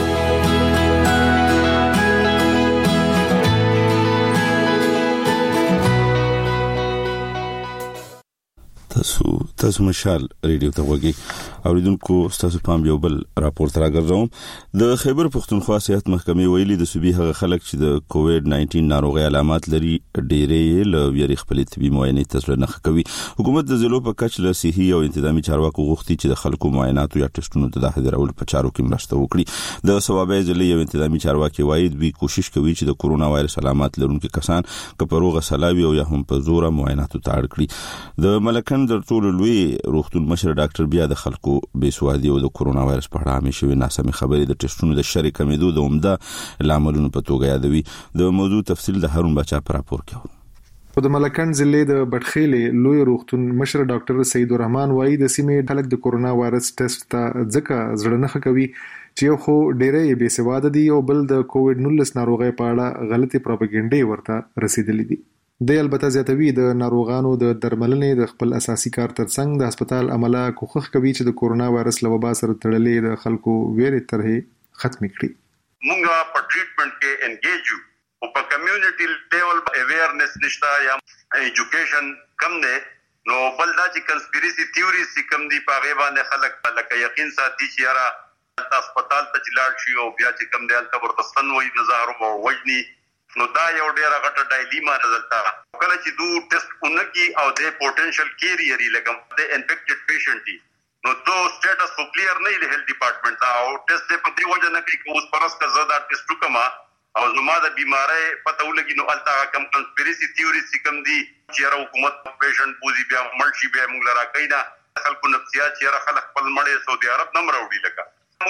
تاسو تاسو مشال ریډیو ته وګورئ. اوریدونکو تاسو پام یو بل راپورټ راګرځوم. د خیبر پختونخوا صحت محکمې ویلي د صوبې هغه خلک چې د کووډ ناینټین ناروغي علامات لري ډېرې له ویری خپل طبي معاینې تسلط نه کوي. حکومت د ضلعو په کچ له صحي او انتظامی چارواکو غوښتي چې د خلکو معاینات یا ټیسټونو ته د حاضرولو په چارو کې مرسته وکړي. د ثوابي ضلع یو انتظامی چارواکي وایي دوی کوشش کوي چې د کورونا وایرس علامات لرونکي کسان کپروغه سلاوي او یا هم په زور معایناتو ته اړ کړي. د ملکن د ټول لوی روغتون مشر ډاکټر بیا د خلکو بېسوادي او د کورونا وایرس په اړه همیشه ناسمې خبرې د ټیسټونو د شر کمیدو د عمده لاملونو په توګه یادوي. د موضوع تفصیل د هارون بچا پر راپور کې. په د ملکن ضلع د بټخېلې لوی روغتون مشر ډاکټر سید الرحمن وایي د سیمې خلک د کورونا وایرس ټیسټ ته ځکه زړه نه کوي چې یو خو ډېرې بېسواده دي او بل د کووډ نولس ناروغي په اړه غلطي پروپاګاندا ورته رسیدلې دي. د البته زیاتوي د ناروغانو د درملنې د خپل اساسي کار ترڅنګ د هسپتال عمله کوښښ کوي چې د کورونا وایرس له وبا سره تړلې د خلکو ویرې طرحې ختم کړي. مونږه په ټریټمنټ کې انګیج یو او په کمیونټي لیول اویرنس نشته یا ایجوکیشن کم نه نو بل دا چې کنسپیریسي تھیوریز کم دي په غیبه باندې خلک لکه یقین ساتي چې یاره هسپتال ته چلاړ شي او بیا چې کم دی الته ورته ستن وایي د زهرو او وجني نو دا یو ډیره غټه ډایلیما نظرتا کله چې دو ټیسټ اونکی او د پوتنشل کیریئر لګم د انفیکټډ پیشنټ دي نو دو سټیټس خو کلیر نه دی هیلث ډپارټمنټ دا او ټیسټ په دی وجه نه کې اوس پرس کا زړه ټیسټ وکما او زما د بیماری پته ولګي نو التا کم کنسپیریسي تھیوریز کم دي چې را حکومت پیشنټ پوزي بیا مرشي بیا موږ لرا کیدا خلکو نفسیات چې را خلک خپل مړې سعودي عرب نمبر وړي لکه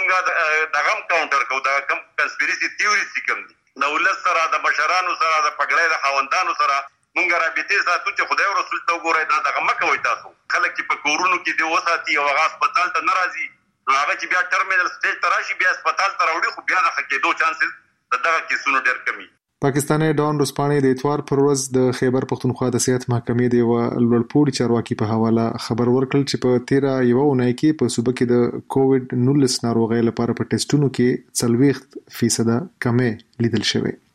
موږ دا غم کاونټر کو دا کم کنسپیریسي تھیوریز کم دي دولت سره د بشرانو سره د پګړې د خوندانو سره مونږ رابطې ساتو چې خدای او رسول ته وګورئ دا دغه مکه وای تاسو خلک چې په کورونو کې دی وساتي او هغه هسپتال ته ناراضي هغه چې بیا ټرمینل سټیج ته راشي بیا هسپتال ته راوړي خو بیا د حقیقتو چانسز دغه کیسونو ډېر کمی. پاکستاني ډان رسپانې د اتوار پر ورځ د خیبر پختونخوا د صحت محکمې دی و لوړپوړي چارواکي په حواله خبر ورکړل چې په تیرا یو اونۍ کې په صوبه کې د کووډ نولس ناروغي لپاره په ټیسټونو کې څلوېښت فیصد کمې لیدل شوې.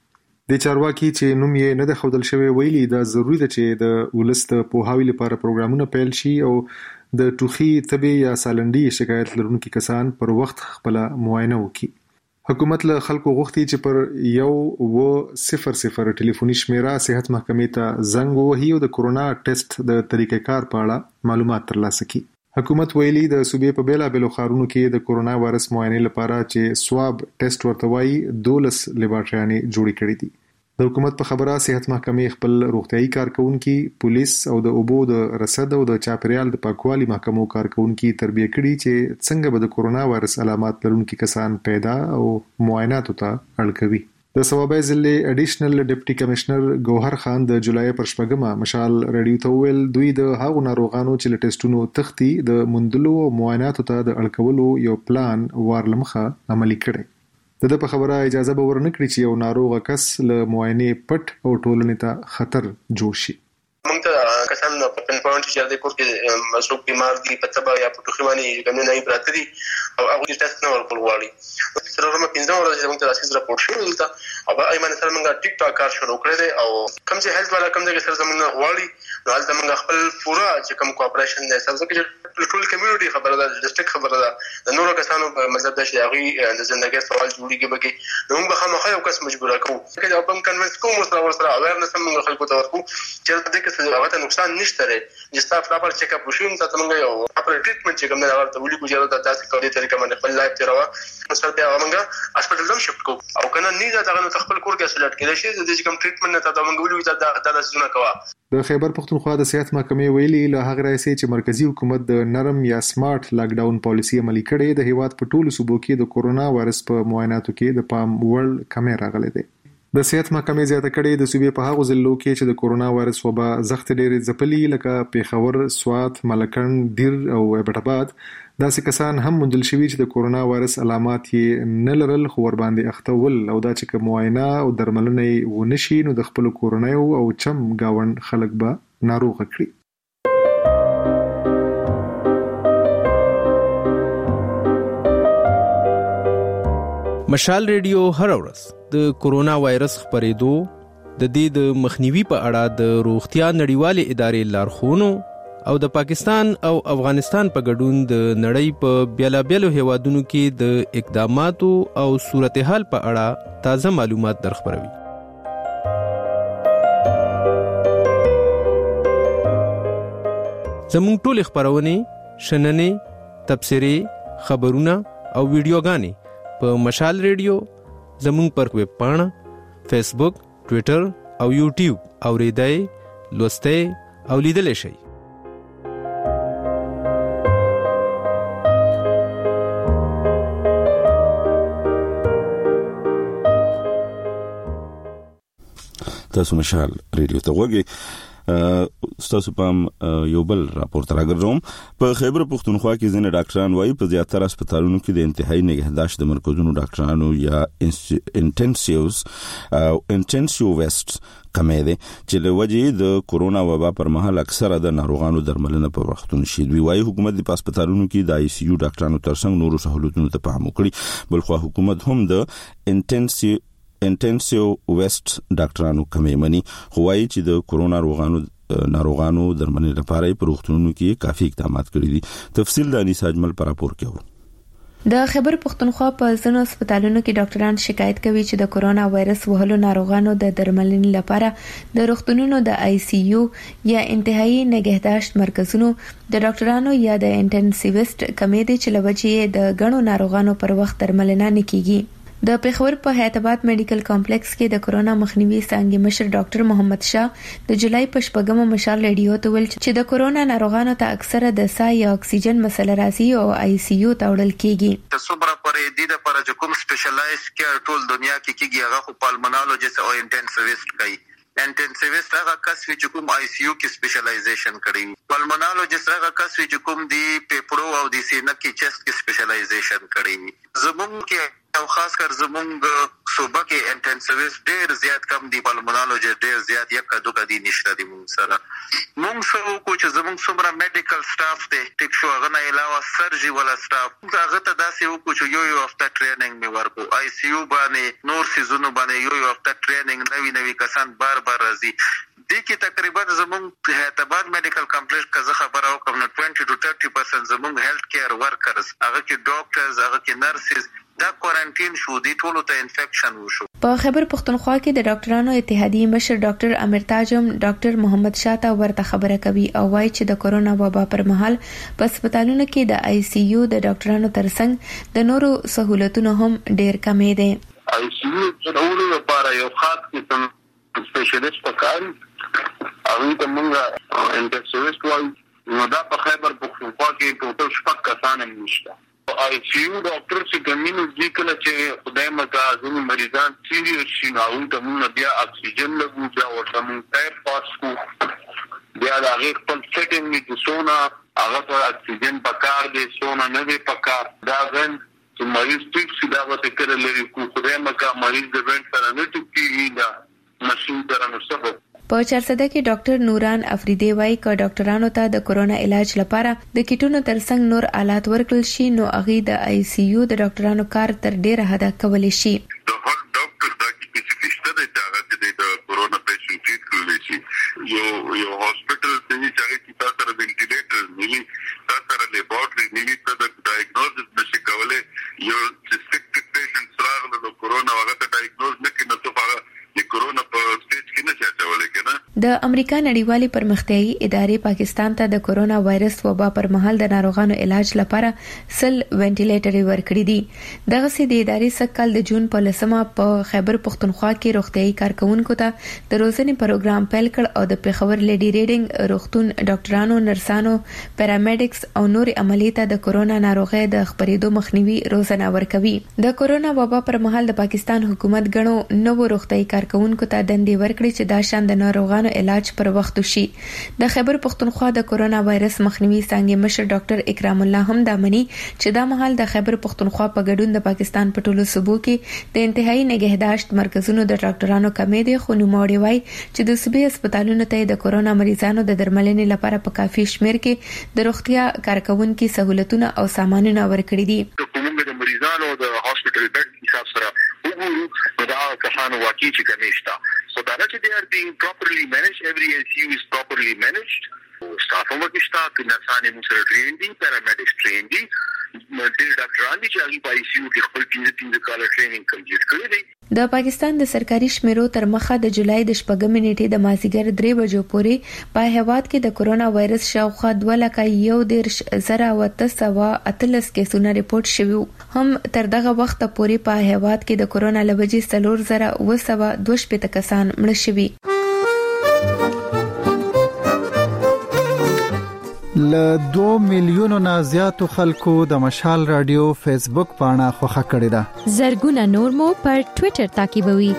د چارواکي چې نوم یې نه د خودل شوی ویلي دا ضروری ده چې د ولست پوهاوی لپاره پروګرامونه پیل شي او د ټوخي تبي یا سالنډي شکایت لرونکي کسان پر وخت خپل معاینه وکړي. حکومت له خلکو غوښتي چې پر یو و صفر صفر ټلیفوني شمیره صحت محکمې ته زنګ ووهي او د کورونا ټیسټ د طریقې کار په اړه معلومات ترلاسه کړي. حکومت ویلي د صوبې په بیلا بیلو ښارونو کې د کورونا وایرس معاینې لپاره چې سواب ټیسټ ورته وایي دولس لیبارټریانې جوړې کړې دي. د حکومت په خبره صحت محکمې خپل روغتيایي کارکونکو پولیس او د اوبو د رصد او د چاپیریال د پاکوالي محکمو کارکونکو تربیه کړي چې څنګه به د کورونا وایرس علامات لرونکي کسان پیدا او معایناتو ته اړ کوي. د صوابای ضلع اډیشنل ډیپټي کمشنر ګوهر خان د جولای پر شپږمه مشال رادیو ته ویل دوی د هغو ناروغانو چې له ټیسټونو تختی د مندلو او معایناتو ته د اړکولو یو پلان وارلمخه عملی کړي. د دې په خبره اجازه به ورنکړي چې یو ناروغ کس له معاینې پټ او ټولنې ته خطر جوړ شي. موږ ته کسان په پن پوینټ چې د کور کې مسروق بیمار دي په تبع یا په ټوخي باندې کومه نه پراته دي او هغه ټیسټ نه ورکول غواړي. سره هم پنځه ورځې موږ ته راسي راپورټ شو دلته او ایمان سره موږ ټیک ټاک کار شروع کړی دی او کوم چې هیلث والا کوم چې سره زموږ غواړي نو هلته موږ خپل پورا چې کوم کوآپریشن دی سبزه کې ټول کمیونټي خبره ده ډیسټریکټ خبره ده د نورو کسانو په مطلب د شيغي د ژوندۍ سوال جوړیږي بګي نو موږ خامخا یو کس مجبور کوو چې دا په کنوینس کوم سره سره اویرنس موږ خلکو ته ورکو چې د دې کې هغه ته نقصان نشته لري چې سټاف راپر چیک اپ وشو ته موږ یو اپر ټریټمنټ چې کوم نه راوړل ته ولي کوجره د تاسو کومه طریقه باندې خپل لایف تیروا سره بیا موږ هسپټال هم شفت کوو او کنه نه دا څنګه خپل کور کې سلیکټ کړي شي د دې کوم ټریټمنټ نه ته موږ ولي دا د زونه کوا. د خیبر پختونخوا د صحت محکمې ویلي له هغه راځي چې مرکزی حکومت د نرم یا سمارټ لاک ډاون پالیسی عملي کړي د هیواد په ټولو صوبو کې د کورونا وایرس په معایناتو کې د پام وړ کمی راغلي دي. د صحت محکمې زیاته کړي د صوبې په هغو ضلعو کې چې د کورونا وایرس وبا زخت ډېرې ځپلي لکه پیښور، سوات، ملکند، دیر او ایبټ آباد داسې کسان هم موندل شوي چې د کورونا وایرس علامات یې نه لرل خو ور باندې اختول او دا چې کوم معاینه او درملنه یې ونشي نو د خپل کورونیو او چم گاوند خلک به ناروغ کړي. مشال ریډیو هر ورځ د کورونا وایرس خبرېدو د دې د مخنیوي په اړه د روغتیا نړیوالې ادارې لارښوونو او د پاکستان او افغانستان په ګډون د نړۍ په بیلابیلو هیوادونو کې د اقداماتو او صورتحال په اړه تازه معلومات درخبروي. زموږ ټول خبرونه شننې، تبصرې، خبرونه او ویډیوګانې په مشال ریډیو زموږ پر ویب پاڼه، فیسبوک، ټوئیټر او یوټیوب اوریدای، لوستای او لیدل شي. تاسو مشال ریډیو ته وګورئ. تاسو پام یو بل راپور راګرځوم. په خیبر پختونخوا کې ځینې ډاکټران وايي په زیاتره هسپتالونو کې د انتهایی نگهداشت د مرکزونو ډاکټرانو یا انټنسیوز او انټنسیویسټ کمې دي چې له وجې د کورونا وبا پر مهال اکثره د ناروغانو درملنه په وختونو شي. دوی وايي حکومت د هسپتالونو کې د آی سی یو ډاکټرانو ترڅنګ نورو سہولتونو ته پام وکړي، بلخو حکومت هم د انټنسیو انټنسیو ویسټ ډاکټرانو کمې مني، خو وايي چې د کورونا ناروغانو ناروغانو درملنې لپاره په روغتونونو کې کافي اقدامات کړي دي. تفصیل د انیس اجمل پر راپور کې د خیبر پختونخوا په ځینو هسپتالونو کې ډاکټران شکایت کوي چې د کورونا وایرس وهلو ناروغانو د درملنې لپاره د روغتونونو د آی سی یو یا انتهایی نگهداشت مرکزونو د ډاکټرانو یا د انټنسیویسټ کمې دي چې لوجې د غنو ناروغانو پر وخت درملنه نه کیږي. د پیښور په حیات آباد میډیکل کمپلیکس کې د کورونا مخنیوي څانګې مشر ډاکټر محمد شاه د جولای په شپږمه مشال ریډیو ته ویل چې د کورونا ناروغانو ته اکثره د ساه یا اکسیجن مسله راځي او آی سی یو ته وړل کیږي. تصبر پرې د لپاره چې کوم سپیشلایز کیر ټول دنیا کې کیږي هغه خو پالمونالوجیست او انټنسیویسټ کوي. انټنسیویسټ هغه کس چې کوم آی سی یو کې سپیشلایزیشن کړی، پالمونالوجیست هغه کس چې کوم دی پیپرو او د سینې کې چست کې سپیشلایزیشن کړی. زموږ کې او خاص کر زمونږ صوبه کې انټنسیویست ډېر زیات کم دي، پالمونالوجیست ډېر زیات یک کا دوه دي نشته دي مونږ سره. مونږ سره کو چې زمونږ څومره میډیکل سټاف دی ټیک شو، هغه نه علاوه سرجری ولا سټاف هغه ته داسې وکړو چې یو یو هفته ټریننګ مې ورکو، آی سی یو باندې نور سیزونو باندې یو یو هفته ټریننګ، نوی نوی کسان بار بار راځي. دې کې تقریبا زمونږ هیاتباد میډیکل کمپلیکس کا زه خبره وکم نو بیس to thirty percent زمونږ هیلث کیر ورکرز، هغه کې ډاکټرز، هغه کې نرسز دا کوارانتین شو، دي ټولو ته انفیکشن وشو. په خیبر پختونخوا کې د ډاکټرانو اتحادیې مشر ډاکټر امرتاج هم ډاکټر محمد شاته ورته خبره کوي او وایي چې د کورونا وبا پر مهال په هسپتالونو کې د آی سی یو د ډاکټرانو ترڅنګ د نورو سہولتونو هم ډېر کمې دي. آی سی یو ټولو لپاره یو خاص قسم سپیشلیست پکاري، هغه ته موږ انټنسیویست وایو. نو دا په خیبر پختونخوا کې ټوټل شپږ کسان هم نشته. آی سی یو ډاکټر چې کمینو دي کله چې خدای مکا ځینې مریضان سیریس شي نو هغوی ته موږ بیا اکسیجن لګو، بیا ورته موږ ټایپ پاس کړو، بیا د هغې خپل سیټینګ وي چې څونه هغه ته اکسیجن پکار دی څونه نه دی پکار. دا ځین چې مریض ټیک شي دا به ته کله لرې کړو، خدای مکا مریض د وینټ سره نه ټیک کېږي دا مشین سره نو څه. په چارسده کې ډاکټر نوران افریدی وايي ک ډاکټرانو ته د کورونا علاج لپاره د کیټونو ترڅنګ نور آلات ورکړل شي نو هغه د آی سی یو د ډاکټرانو کار تر ډیره حده کولی شي. د هر ډاکټر د کیپیسټه د هغه د کورونا پیشنټ ټریټ کولی شي. یو یو هاسپټل د چې چې تاسو سره وینټیلیټر نیلی، تاسو سره لیبارټری نیلی، ته د ډایګنوزس نشي کولای. یو سسپیکټډ پیشنټ راغله د کورونا هغه ته ډایګنوز نه کړي نو څه د کورونا په سټیج کې نه چاچولای کنه. د امریکا نړیوالې پرمختیایي ادارې پاکستان ته د کورونا وایرس وبا پر مهال د ناروغانو علاج لپاره سل وینټیلیټر ورکړي دي. دغه سي د ادارې سکهال د جون په لسمه په خیبر پختونخوا کې روغتيایي کارکونکو ته د روزنې پروګرام پیل کړ او د پیښور لیډي ریډینګ روغتون ډاکټرانو، نرسانو، پیرامیډکس او نور عملي ته د کورونا ناروغي د خپرېدو مخنیوي روزنه ورکوي. د کورونا وبا پر مهال د پاکستان حکومت غنو نوو روغتيایي کارکونکو ته دندې ورکړي چې دا شان د ناروغانو علاج پر وخت وشي. د خیبر پختونخوا د کورونا وایرس مخنیوي څنګه مشر ډاکټر اکرام الله هم دا مني چې دا مهال د خیبر پختونخوا په ګډون د پاکستان په ټولو صوبو کې د انتهایی نگهداشت مرکزونو د ډاکټرانو کمې دي، خو نوموړي وایي چې د صوبې هسپتالونو ته د کورونا مریضانو د درملنې لپاره په کافي شمیر کې د روغتیا کارکونکو سہولتونه او سامانونه ورکړي دي. کومه د مریضانو د هاسپټل بیډ حساب سره وګورو دا کسانو واقعي چې کمیشته. So that they are being properly managed. Every I C U is properly managed. Staff هم ورکشتا، نرسانې موږ سره ټرین دي، پیرامیډکس ټرین دي، ډېر ډاکټران دي چې هغوی په آی سی یو کې خپل پنځه پنځه کاله ټریننګ کمپلیټ کړی دی. د پاکستان د سرکاري شمیرو تر مخه د جولای د شپږمې نیټې د مازیګر درې بجو پورې په هیواد کې د کورونا وایرس شاوخوا دوه لکه یو دېرش زره او اته سوه اتلس کیسونه ریپورت شوي. هم تر دغه وخته پورې په هیواد کې د کورونا له وجې څلور زره اوه سوه دوه شپېته کسان مړه شوي. ل دوه میلیونو نه زیاتو خلکو د مشال رادیو فیسبوک پاڼه خوښه کړې ده. زرګونه نور مو پر ټوئیټر تعقیبوي.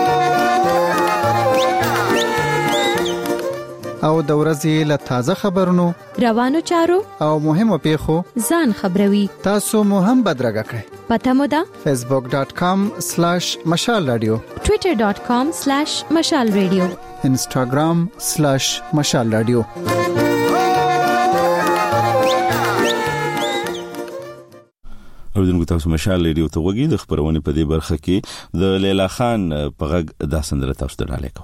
او د ورځې له تازه خبرونو، روانو چارو او مهمو پیښو ځان خبروي. تاسو مو هم بدرګه کړئ. پته مو ده facebook dot com slash mashal radio، twitter dot com slash mashal radio، instagram slash mashal radio. اوردونکو تاسو مشال ریډیو ته وګورئ. د خبرونه په دې برخه کې د لیلا خان په غږ د سندره تاسو ته رالیکو.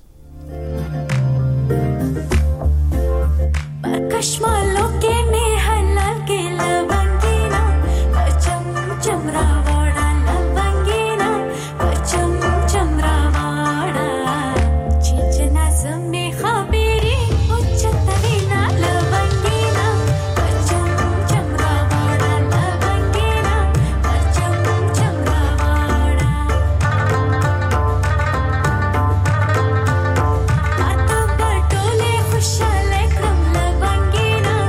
کشمالو کې نه حلال کې لونګینا پچم چمرا واړه لونګینا پچم چمرا واړه چې جنا سمې خبرې او چترینا لونګینا پچم چمرا واړه لونګینا پچم چمرا واړه اته پټولې خوشاله کړم لونګینا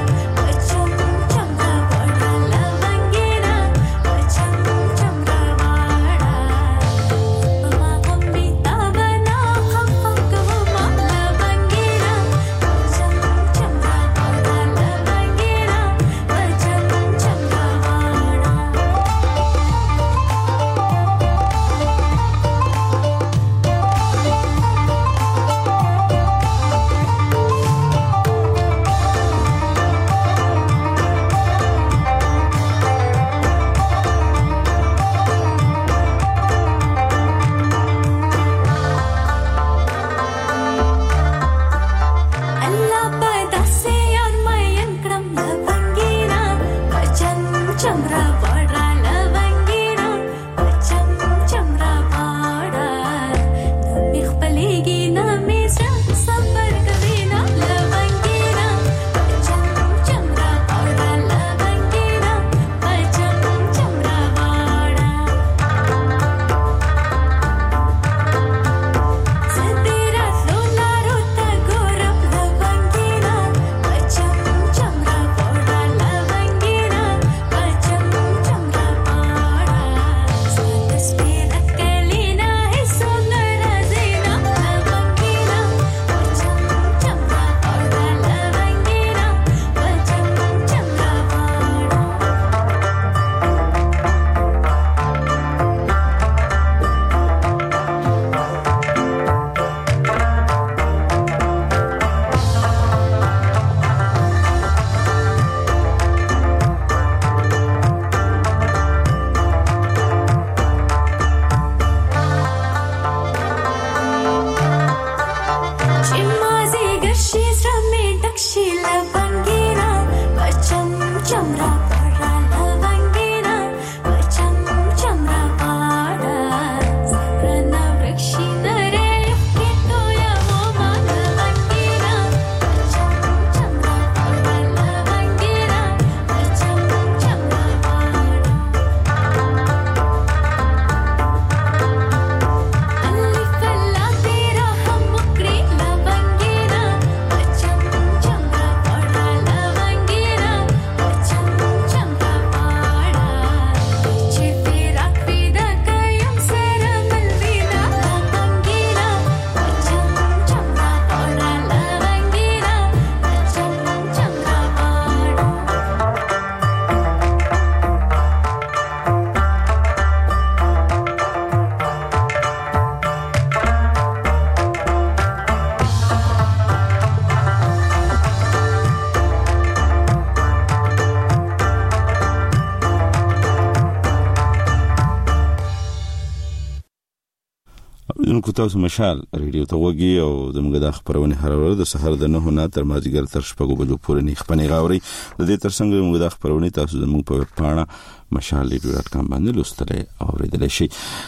اوریدونکو تاسو مشال ریډیو ته وګورئ او د موږ د خبرونه هر ورځ د سحر د نه نه تر مازیګر تر شپږو بجو پورې نه خپنه غاوري د دې ترڅنګ موږ د خبرونه تاسو د موږ په ویب پاڼه مشال ریډیو ډاټ کام باندې لوستلای او اوریدلای شئ.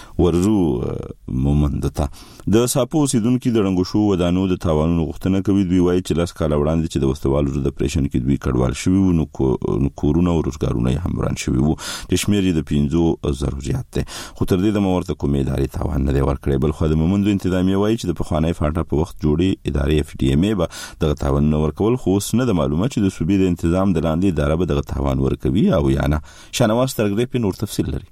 ورزو مومندتا د ساپو سیدونکو د رنګو شو ودانو د تاوانونو غوښتنه کوي. دوی وایي چې لاس کال وړاندې چې د وسوالو د پریشن کې دوی کډوال شوی وو نو کورونه او روزګارونه هم وران شوی وو چې شمیر د پنځو ضرورت ده. خو تر دې د مورته کومې ادارې تاوان نه دی ورکړی. بل خو د مومندو انتظامیه وایي چې د پخوانی فاټا په وخت جوړې ادارې اف ډي ام ای به د تاوان نه ورکول خو اوس نه د معلومات چې د صوبې د تنظیم د لاندې اداره به د تاوان ورکوي او یا نه. شنواز ترګری په نور تفصیل لري.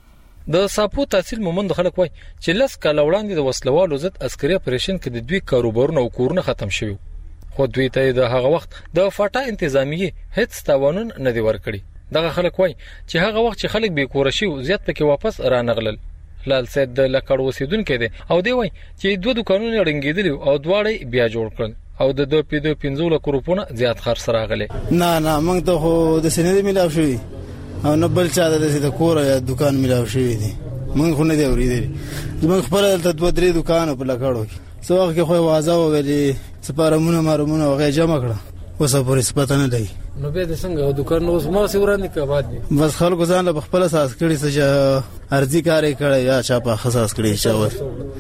د ساپو تحصیل مومند خلک وای چې لاس کال وړاندې د وسلوالو ضد عسکري اپریشن کې د دوی کاروبارونه او کورونه ختم شوي خو دوی ته د هغه وخت د فاټا انتظامیه هیڅ تاوانون نه دی ورکړي. دغه خلک وای چې هغه وخت چې خلک به کور شي زیات پکې واپس رانغلل. لال سید د لکړ وسیدونکو دی او دی وای چې دوه دکانونه رنګیدل او دواړه بیا جوړ کړل او د دوه پیډو پنځو لک روپونه زیات خرڅ راغلي. نه نه موږ ته خو د سینې ملاو شوی او نه بل چا د کور یا دکان ملاو شوی دی. موږ خو نه دی اوریدل. موږ خپل ته دوه درې دکان په لکړو کې څو وخت خو واځه وغلی سپارمونه مارمونه وغه جمع کړه اوس پورې سپته نه دی. نو به د څنګه دکان اوس ما سي ورانه کې آباد دي بس خلکو ځان له خپل اساس کړي چې ارزي کاري کړي یا چا په خاص کړي چاور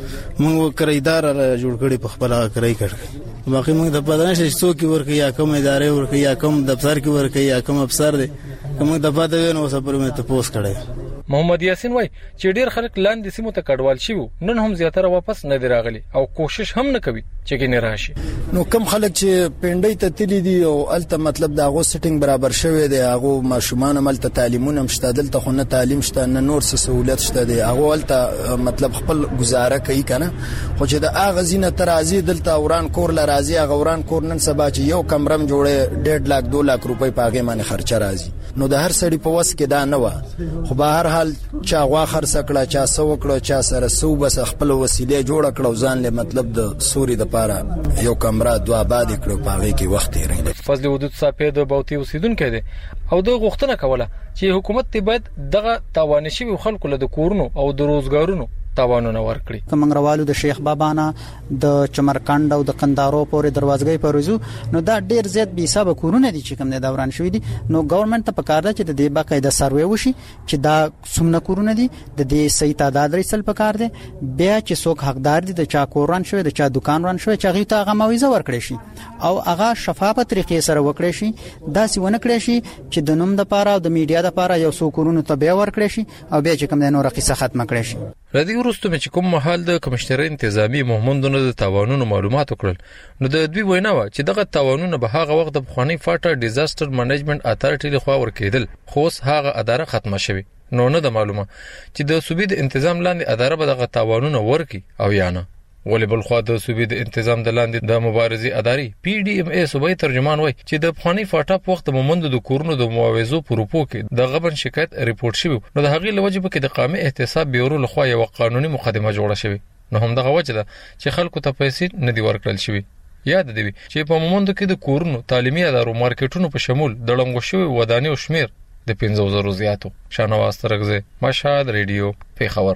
موږ کړیدار جوړ کړي په خپل کړی کړي باقي موږ د پدانه شې څوک ورکي یا کوم ادارې ورکي یا کوم دفتر کې ورکي یا کوم افسر دی کوم د پدوی نو سفر مې ته پوس کړي. محمد یاسین وای چې ډیر خلک لاندې سیمو ته کډوال شي نن هم زیاتره واپس نه دی راغلي او کوشش هم نه کوي چې ګنې راشي. نو کم خلک چې پنډۍ ته تللی دي او الته مطلب دا غو سټینګ برابر شوی دی هغه ماشومان ملته تعلیمونه مشته دلته خو نه تعلیم شته نه نور څه سہولت شته دی هغه الته مطلب خپل گزاره کوي کنه خو چې دا هغه زینه ترازی دلته اوران کور لرازی هغه اوران کور نن سبا چې یو کمرم جوړه ډېر لاک دوه لاک روپۍ پاګې باندې خرچه راځي. نو د هر سړي په وس کې دا نه و خو به هر حال چا غوا خرڅ کړه چا سو کړه چا سره سو بس خپل وسیله جوړ کړه ځان له مطلب د سوري د پاره یو کمره دوا آباد کړو پاغه کې وخت یې رہی. فضل ودود صاحب د بوتي اوسیدونکو دی او د غوښتنه کوله چې حکومت ته باید دغه تاوان شي خلکو له کورونو او د روزګارونو تاوانونه ورکړي. کمنګروالو د شیخ بابانا د چمرکند او د قندارو پورې دروازګي پروزو نو دا ډیر زیات بي حساب کورونه دي چې کوم د دوران شوې دي. نو ګورنمنت ته پکار ده چې د دې باقاعده سروې وشي چې دا څومره کورونه دي د دې صحیح تعداد رسل پکار ده بیا چې څوک حقدار دي د چا کوران شوی د چا دکان ران شوی چې غي ته هغه مویزه ورکړي شي او هغه شفافه طریقې سره وکړي شي دا سی ونه کړی شي چې د نوم د پاره او د میډیا د پاره یو څو کورونه ته بیا ورکړي شي او بیا چې کوم د نور قصه ختمه کړي شي. ردی ورستو چې کوم محل د کمشنر انتظامی محمدونو د تاوانونو معلومات وکړل نو د دوی وینا و چې دغه تاوانونه به هغه وخت د بخوانی فاټا ډیزاستر منیجمنت اتارټي لخوا ورکېدل خو هغه اداره ختمه شوه. نو نه د معلومه چې د صوبې د انتظام لاندې اداره به دغه تاوانونه ورکي او یا نه. ولی بل خو د صوبې د انتظام د لاندې د مبارزې ادارې پی ډی ایم ای صوبې ترجمان وای چې د بخوانی فاټا په وخت مومند د کورونو د معاوضو پروپو کې د غبن شکایت ریپورت شوی نو د هغې لوجب کې د قامي احتساب بیورو لخوا یو قانوني مقدمه جوړه شوی. نو هم دغه وجه ده چې خلکو ته پیسې نه دی ورکړل شوی. یاد دی چې په مومند کې د کورونو تعلیمي ادارو مارکیټونو په شمول د لنګو شوی وداني او شمیر د پنځه زره زیاتو. شانواز ترغزه مشهد ریډیو پیښور.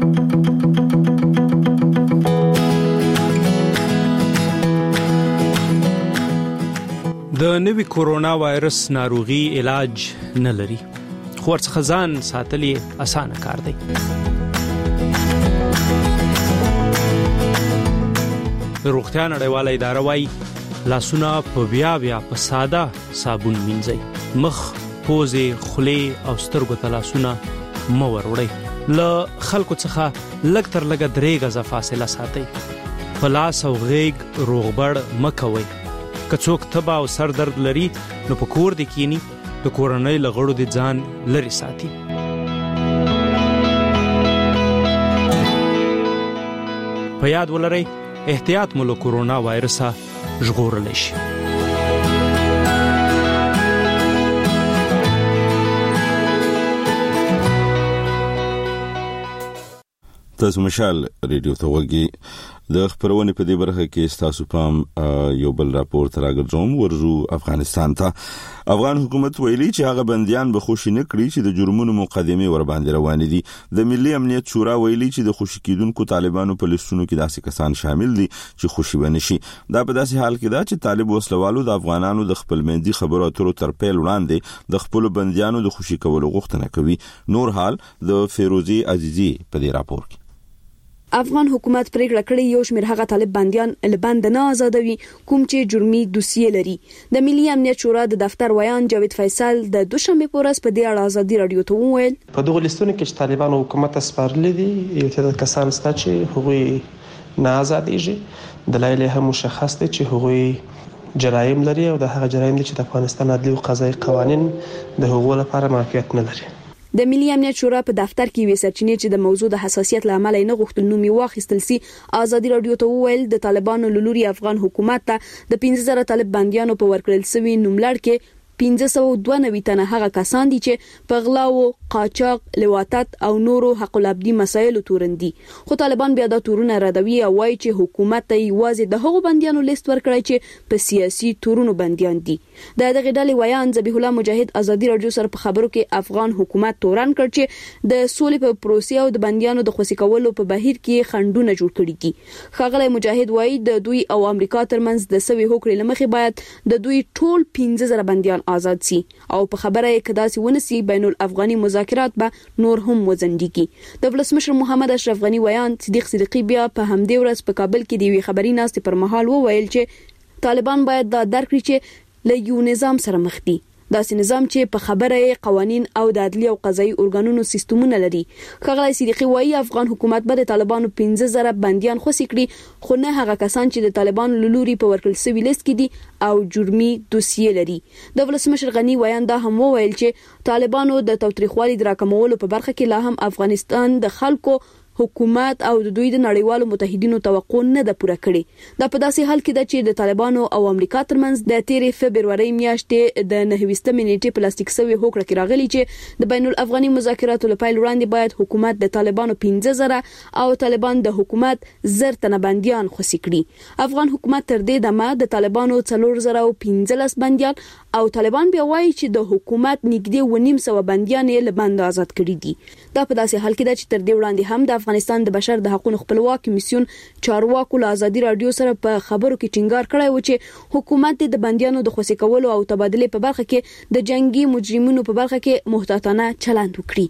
د نوي کورونا وایرس ناروغي علاج نه لري خو ورڅخه ځان ساتلې اسانه کار دی. روغتیا نړیواله اداره وايي لاسونه په بیا بیا په ساده صابون مینځئ. مخ، پوزې، خولې او سترګو ته لاسونه مه وروړئ. له خلکو څخه لږ تر لږه درې غزه فاصله ساتئ. په لاس او غېږ روغبړ مه کوئ. که څوک تبه او سر درد لري نو په کور د کینی د کورنۍ لغړو د ځان لري ساتي. په یاد ولرئ احتیاط مو له کورونا وایرسه ژغورلی شي. تاسو مشال ریډیو ته وګورئ د خبرونه په دې برخه کې تاسو پام یو بل راپور تراګرځوم ورزو افغانستان ته. افغان حکومت ویلي چې هغه بنديان به خوشی نه کړي چې د جرمونو مقدمه ور باندې روان دي. د ملي امنیت شورا ویلي چې د خوشی کېدونکو طالبانو په لیستونو کې داسې کسان شامل دي چې خوشی ونشي. دا په داسې حال کې ده چې طالب وسلوالو د افغانانو د خپل مندي خبرو اترو تر پیل وړاندې د خپل بنديانو د خوشی کولو غوښتنه کوي. نور حال د فیروزی عزیزی په دې راپور کې. افغان حکومت پریکړه کړې یو شمېر هغه طالب بنديان له بند نه آزادوي کوم چې جرمي دوسیه لري. د ملي امنیت شورا د دفتر ویان جاوید فیصل د دوشنبه په ورځ په دې اړه ازادي رادیو ته وویل په دغه لیستونو کې چې طالبانو حکومت سپارلي دي یو تعداد کسان ستا چې هغوی نه آزادېږي. دلایل هم مشخص دي چې هغوی جرایم لري او د هغه جرایم دي چې د افغانستان عدلي او قضایي قوانین د هغو لپاره معافیت نه لري. د ملي امنیت شورا په دفتر کې وی سرچینې چې د موضوع د حساسیت لامل نه غوښتل نومي واخیستل سي ازادي رادیو ته وویل د طالبانو لوري افغان حکومت ته د پنځه زره طالب بنديانو په ورکړل سوي نوملړ کې پنځه سوه او دوه نوي تنه هغه کسان دي چې په غلاو، قاچاق، لواطت او نورو حق العبدي مسایلو تورندي. خو طالبان بیا دا تورونه ردوي او وايي چې حکومت ته یوازې د هغو بنديانو لیست ورکړی چې په سیاسي تورونو بنديان دي. د دغه ډلې ویان ذبیح الله مجاهد ازادي رادیو سره په خبرو کې افغان حکومت تورن کړ چې د سولې په پروسې او د بنديانو د خوشي کولو په بهیر کې خنډونه جوړ کړي دي. ښاغلی مجاهد وايي د دوی او امریکا ترمنځ د سوي هوکړې لمخې باید د دوی ټول پنځه زره بنديان آزاد سي او په خبره کې کداسي ونسي بین الافغاني مذاکرات به نور هم وزندګي. د ولسمشر محمد اشرف غنی ویان صدیق صدیقی بیا په همدې ورځ په کابل کې دی خبري ناستې پر مهال وویل چې طالبان باید دا درک کړي چې له یو نظام سره مخ دي. داسې نظام چې په خبره قوانين او د عدلي او قضایي ارګانونو سیستمونه لري. ښاغلی صدیقی وايي افغان حکومت به د طالبانو پنځه زره بنديان خوشي کړي خو نه هغه کسان چې د طالبانو لوري په ورکړل سوي لیست کې دي او جرمي دوسیه لري. د ولسمشر غنی ویان دا هم وویل چې طالبانو د تاوتریخوالي د راکمولو په برخه کې لا هم افغانستان د خلکو حکومت او د دوی د نړیوالو متحدینو توقع نه ده پوره کړې. دا په داسې حال کې ده چې د طالبانو او امریکا ترمنځ د تیرې فبرवरी میاشتې د نهویستمې نیټې پلاستیک سوي هوکړه کې راغلي چې د بین الافغاني مذاکراتو لپاره وړاندې باید حکومت د طالبانو پنځه زره او طالبان د حکومت زر تنه بنديان خوشي کړي. افغان حکومت تر دې دمه د طالبانو څلور زره او پنځلس بنديان او طالبان بیا وایي چې د حکومت نږدې و نیم سوه بنديان یې له بند آزاد کړي دي. دا په داسې حال کې ده چې تر دې وړاندې هم د افغانستان د بشر د حقوقو خپلواک کمیسیون چارواکو له ازادي رادیو سره په خبرو کې ټینګار کړی و چې حکومت د بنديانو د خوشي کولو او تبادله په برخه کې د جنگي مجرمینو په برخه کې محتاطانه چلند وکړي.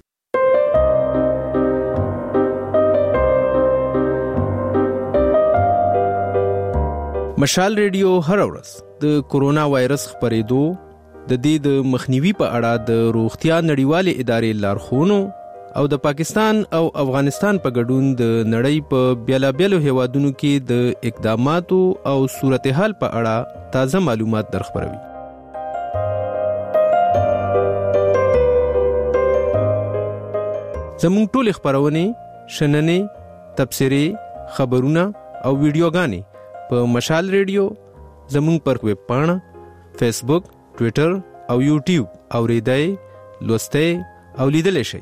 مشال ریډیو هر ورځ د کورونا وایرس خبرېدو د دې د مخنیوي په اړه د روغتیا نړیوالې ادارې لارښوونو او د پاکستان او افغانستان په ګډون د نړۍ په بیلابیلو هیوادونو کې د اقداماتو او صورتحال په اړه تازه معلومات درخبروي. زموږ ټول خبرونه شننې، تبصرې، خبرونه او ویډیوګانې په مشال ریډیو، زموږ پر ویب پاڼه، فیسبوک، ټوئیټر او یوټیوب اوریدای، لوستای او لیدل شئ.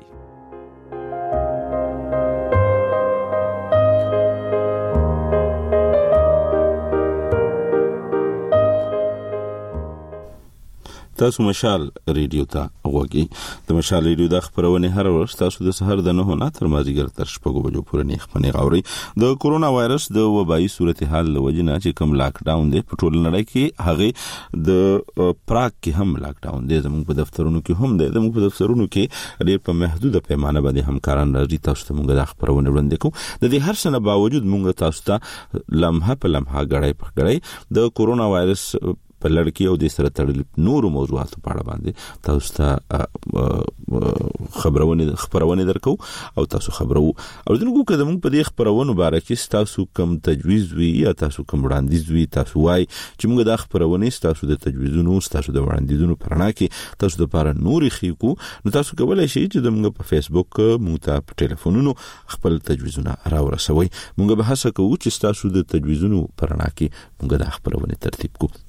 تاسو مشال ریډیو ته غوږی. د مشال ریډیو د خبرونه هر ورځ تاسو د سحر د نه نه تر مازیګر تر شپږو بجو پورې نه خپنه غوري. د کورونا وایرس د وبایي صورتحال لوجنه چې کوم لاک ډاون دی په ټول نړۍ کې هغه د پراګ کې هم لاک ډاون دی. زموږ په دفترونو کې هم دی. زموږ په دفترونو کې ډېر په محدوده پیمانه باندې همکاران راځي. تاسو ته موږ د خبرونه وړاندې کوو. د دې هر څه نه باوجود موږ تاسو ته لمحه په لمحه غړای په غړای د کورونا وایرس په لړکی او د سره تړلې نورو موضوعاتو په اړه باندې تاسو ته خبرونه خبرونه درکو او تاسو خبرو او دغه کده موږ په دې خبرونه باره کې تاسو کوم تجویز وی یا تاسو کوم وړاندیز وی تاسو وای چې موږ د خبرونه تاسو د تجویزونو تاسو د وړاندیزونو پرنا کې تاسو د لپاره نوري خېکو نو تاسو کولای شئ چې موږ په فیسبوک موږ ته په ټلیفونونو خپل تجویزونه راورسوي. موږ به هڅه کوو چې تاسو د تجویزونو پرنا کې موږ د خبرونه ترتیب کوو. تاسو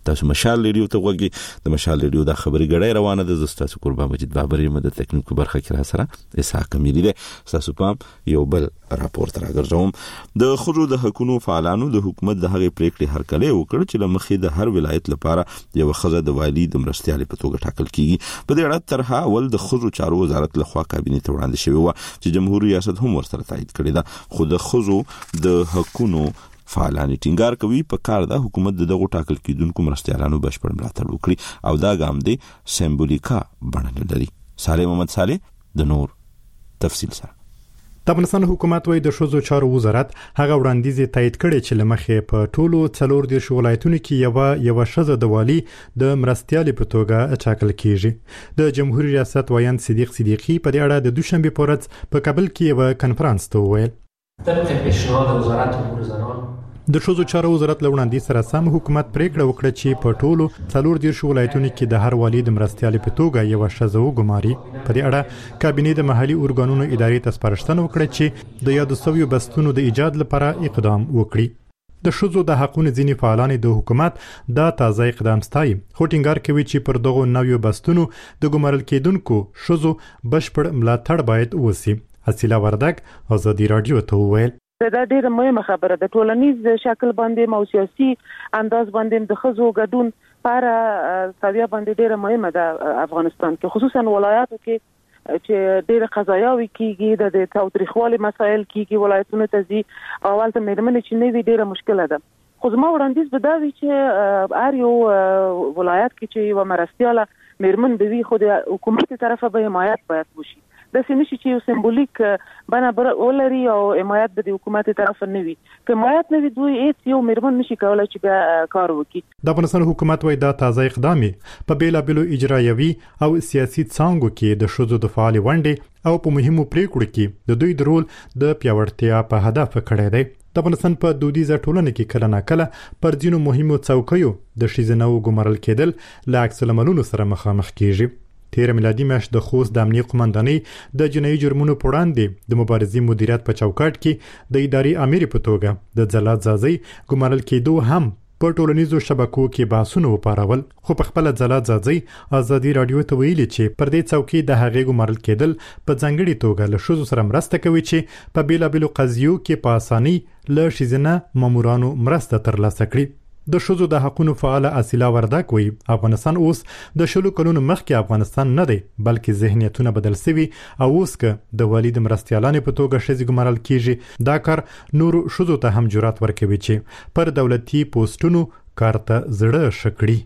مشال ریډیو ته وګورئ د مشال ریډیو د خبري غړې روانه ده زستا قربان مجید بابر یم د تکنیک په برخه کې را سره اسحاق کمیلی ده تاسو پام یو بل راپورټ راګرځوم د خرو د حکومت فعالانو د حکومت د هغې پریکړې هرکلی وکړ چې لمخې د هر ولایت لپاره یو خزه د والی د مرستيالي په توګه ټاکل کیږي په دې اړه ترها اول د خزو چارو وزارت لخوا کابینه ته وړاندې شوی و چې جمهوریت ریاست هم ورسره تایید کړی دا خو د خزو د حکومت فعالان ټینګار کوي په کار د حکومت دغه ټاکل کیدونکو مرستيالانو بشپړ ملاتړ وکړي او دا ګام دی سمبولیکا بڼه لري. صالح محمد صالح د نور تفصیل سره د افغانستان حکومت وایي د شوزو چارو وزارت هغه وړاندیز تایید کړي چې لمخې په ټولو څلور د ولایتونو کې یو یو شزه د والی د مرستيالي په توګه ټاکل کیږي. د جمهوریت ریاست وایي صدیق صدیقی په دې اړه د دوشنبه په ورځ په کابل کې یو کانفرنس ته وویل طبق پیشنهاد وزارت امور زنان د شوزو چارو وزارت لوړاندې سره سم حکومت پریکړه وکړه چې په ټولو څلور دیرش ولایتونو کې د هر والی د مرستيالي په توګه یو شزه وګماري. په دې اړه کابینه د محلي اورګانونو ادارې ته سپارښتنه وکړه چې د یاد سویو بستونو د ایجاد لپاره اقدام وکړي. د شوزو د حقونو ځینې فعالان د حکومت دا تازه اقدام ستایي خو ټینګار کوي چې پر دغه نویو بستونو د ګمارل کېدونکو شوزو بشپړ ملاتړ باید وسی. حسیلا وردک آزادی رادیو ته وویل دا ډیره مهمه خبره ده. ټولنیز شکل باندې او سیاسي انداز باندې د خزو ګډون پر ساویا باندې ډیره مهمه ده افغانستان کې خصوصا ولایاتو کې چې ډیره قضایاوي کیږي د تاوتریخوالي مسایل کیږي ولایتونو ته ځي اول ته مېرمنې چې نه وي ډیره مشکله ده. خو زما وړاندیز به دا وي چې هر یو ولایت کې چې یو مرستياله مېرمن به وي خو د حکومت طرفه به حمایت باید وشي. د سینشي چې یو سمبولیک بنا ولري او حمایت د حکومت طرف نه وي که حمایت نه وي دوی هیڅ یو مېرمن نشي کولای چې بیا کار وکړي. د افغانستان حکومت وایي دا تازه اقدام په بیلابلو اجرایوي او سیاسي څانګو کې د شوزو د فعال ونډې او په مهمو پریکړو کې د دوی د رول د پیاوړتیا په هدف کړی دی. د افغانستان په دودیزه ټولنه کې کله ناکله پر ځینو مهمو څوکیو د شیزنو ګمارل کېدل له عکس العملونو سره مخامخ کیږي. تیر میلادي میاشت د خوست د امنیه قومندانۍ د جنایي جرمونو په وړاندې د مبارزې مدیریت په چوکاټ کې د اداري امیر په توګه د ځلات زازي ګمارل کېدو هم په ټولنیزو شبکو کې بحثونه وپارول خو په خپل ځلات زازي آزادي رادیو ته ویلي چې پر دې څوکۍ د هغې ګمارل کېدل په ځانګړي توګه له شوزو سره مرسته کوي چې په بیلابلو قضیو کې په اساني له شیزنه مامورانو مرسته ترلاسه کړي. د شوزو د حقونو فعال اصیلا وردک وی افغانستان اوس د شلو کلونو مخکې افغانستان نه دی بلکې ذهنیتونه بدل شوي او اوس که د والد مرستيالانو په توګه شزي ګمارل کیږي دا کار نور شوزو ته هم جرأت ورکوي چې پر دولتي پوسټونو کارته زړه شکړي.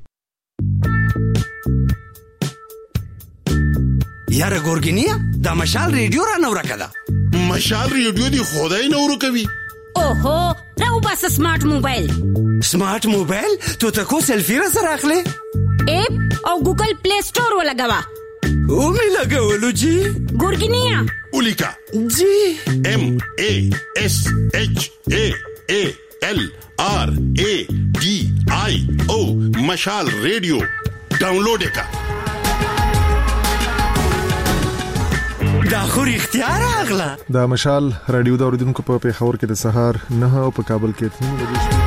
یاره ګورګینیا د مشال ریډیو را نو راکړه. مشال ریډیو دی خدای نو ورکوي. اوهو راو بس سمارټ موبایل سمارټ موبایل تو ته کو سلفي را سره اخلي اپ او ګوګل پلی سٹور ولګوا او می لګولو جی ګورګینیا اولیکا جی ام ا اس اچ ا ا ال ار ا ډي آی او مشال ریډیو ډاونلوډ وکړه. دا خو اختیار اغلا د مشال رادیو د اوریدونکو په پیښور کې د سهار نه او په کابل کې تین بجې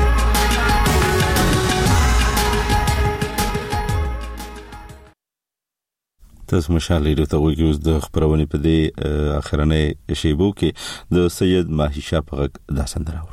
تاسو مشال ریډیو ته وګورئ. اوس د خبرونه په دې اخرنه شیبو کې د سید ماهی شاه په غږ د سندره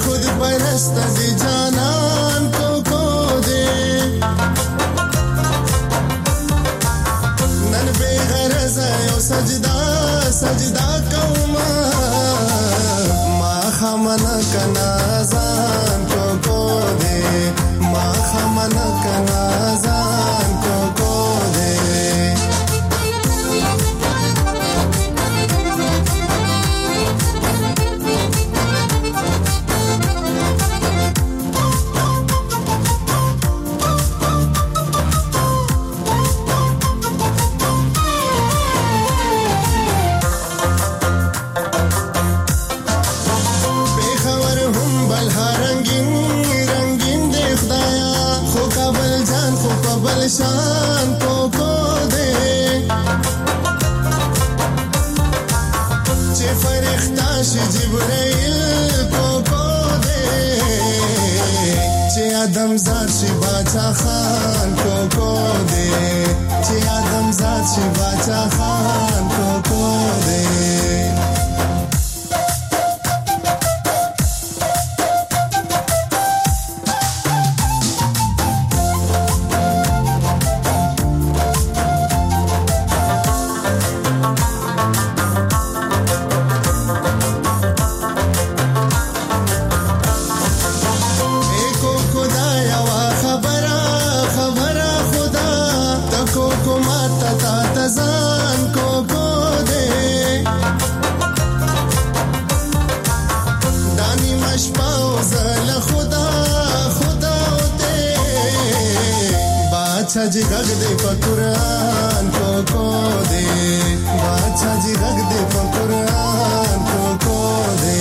خود پرست دی جانان کو کو دے نن بے غرض یو سجدہ سجدہ کوما ما خمنا کنازان کو کو دے ما خمنا کنازان کو کو دے شان کو کو دے چې فرښتہ شي جبرائیل کو کو دے چې آدم زاد شي باچا خان کو کو دے چې آدم زاد شي باچا خان کو کو دے बादशाह जी रख दे कुरान को को दे बादशाह जी रख दे कुरान को को दे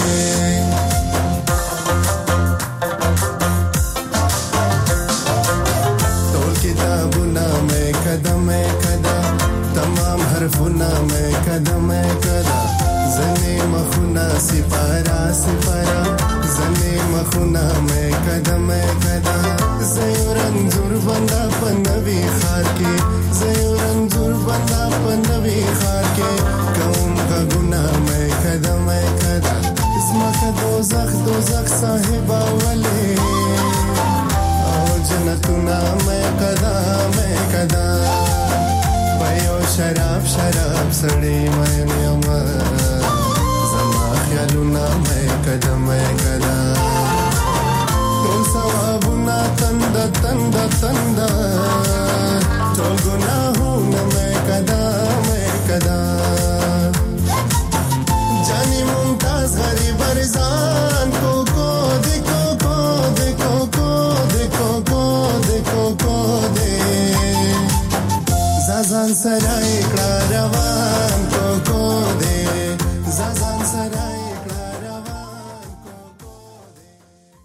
तोल किताबुना में कदम कदम तमाम हरफुना में कदम कदम जने मखुना सिपारा सिपारा जने मखुना में कदम कदम ज़यूरंजुर बंदा पन्नवी खार के ज़यूरंजुर बंदा पन्नवी खार के कौम का गुनाह में कदम कदम इसमा का दोज़ख दोज़ख साहिबा वाले और जन्नतुना में कदम कदम पयो शराब शराब सड़ी मैं नियमत ज़मा ख्यालुना में कदम कदम तो सवाबुना तंदा तंदा तंदा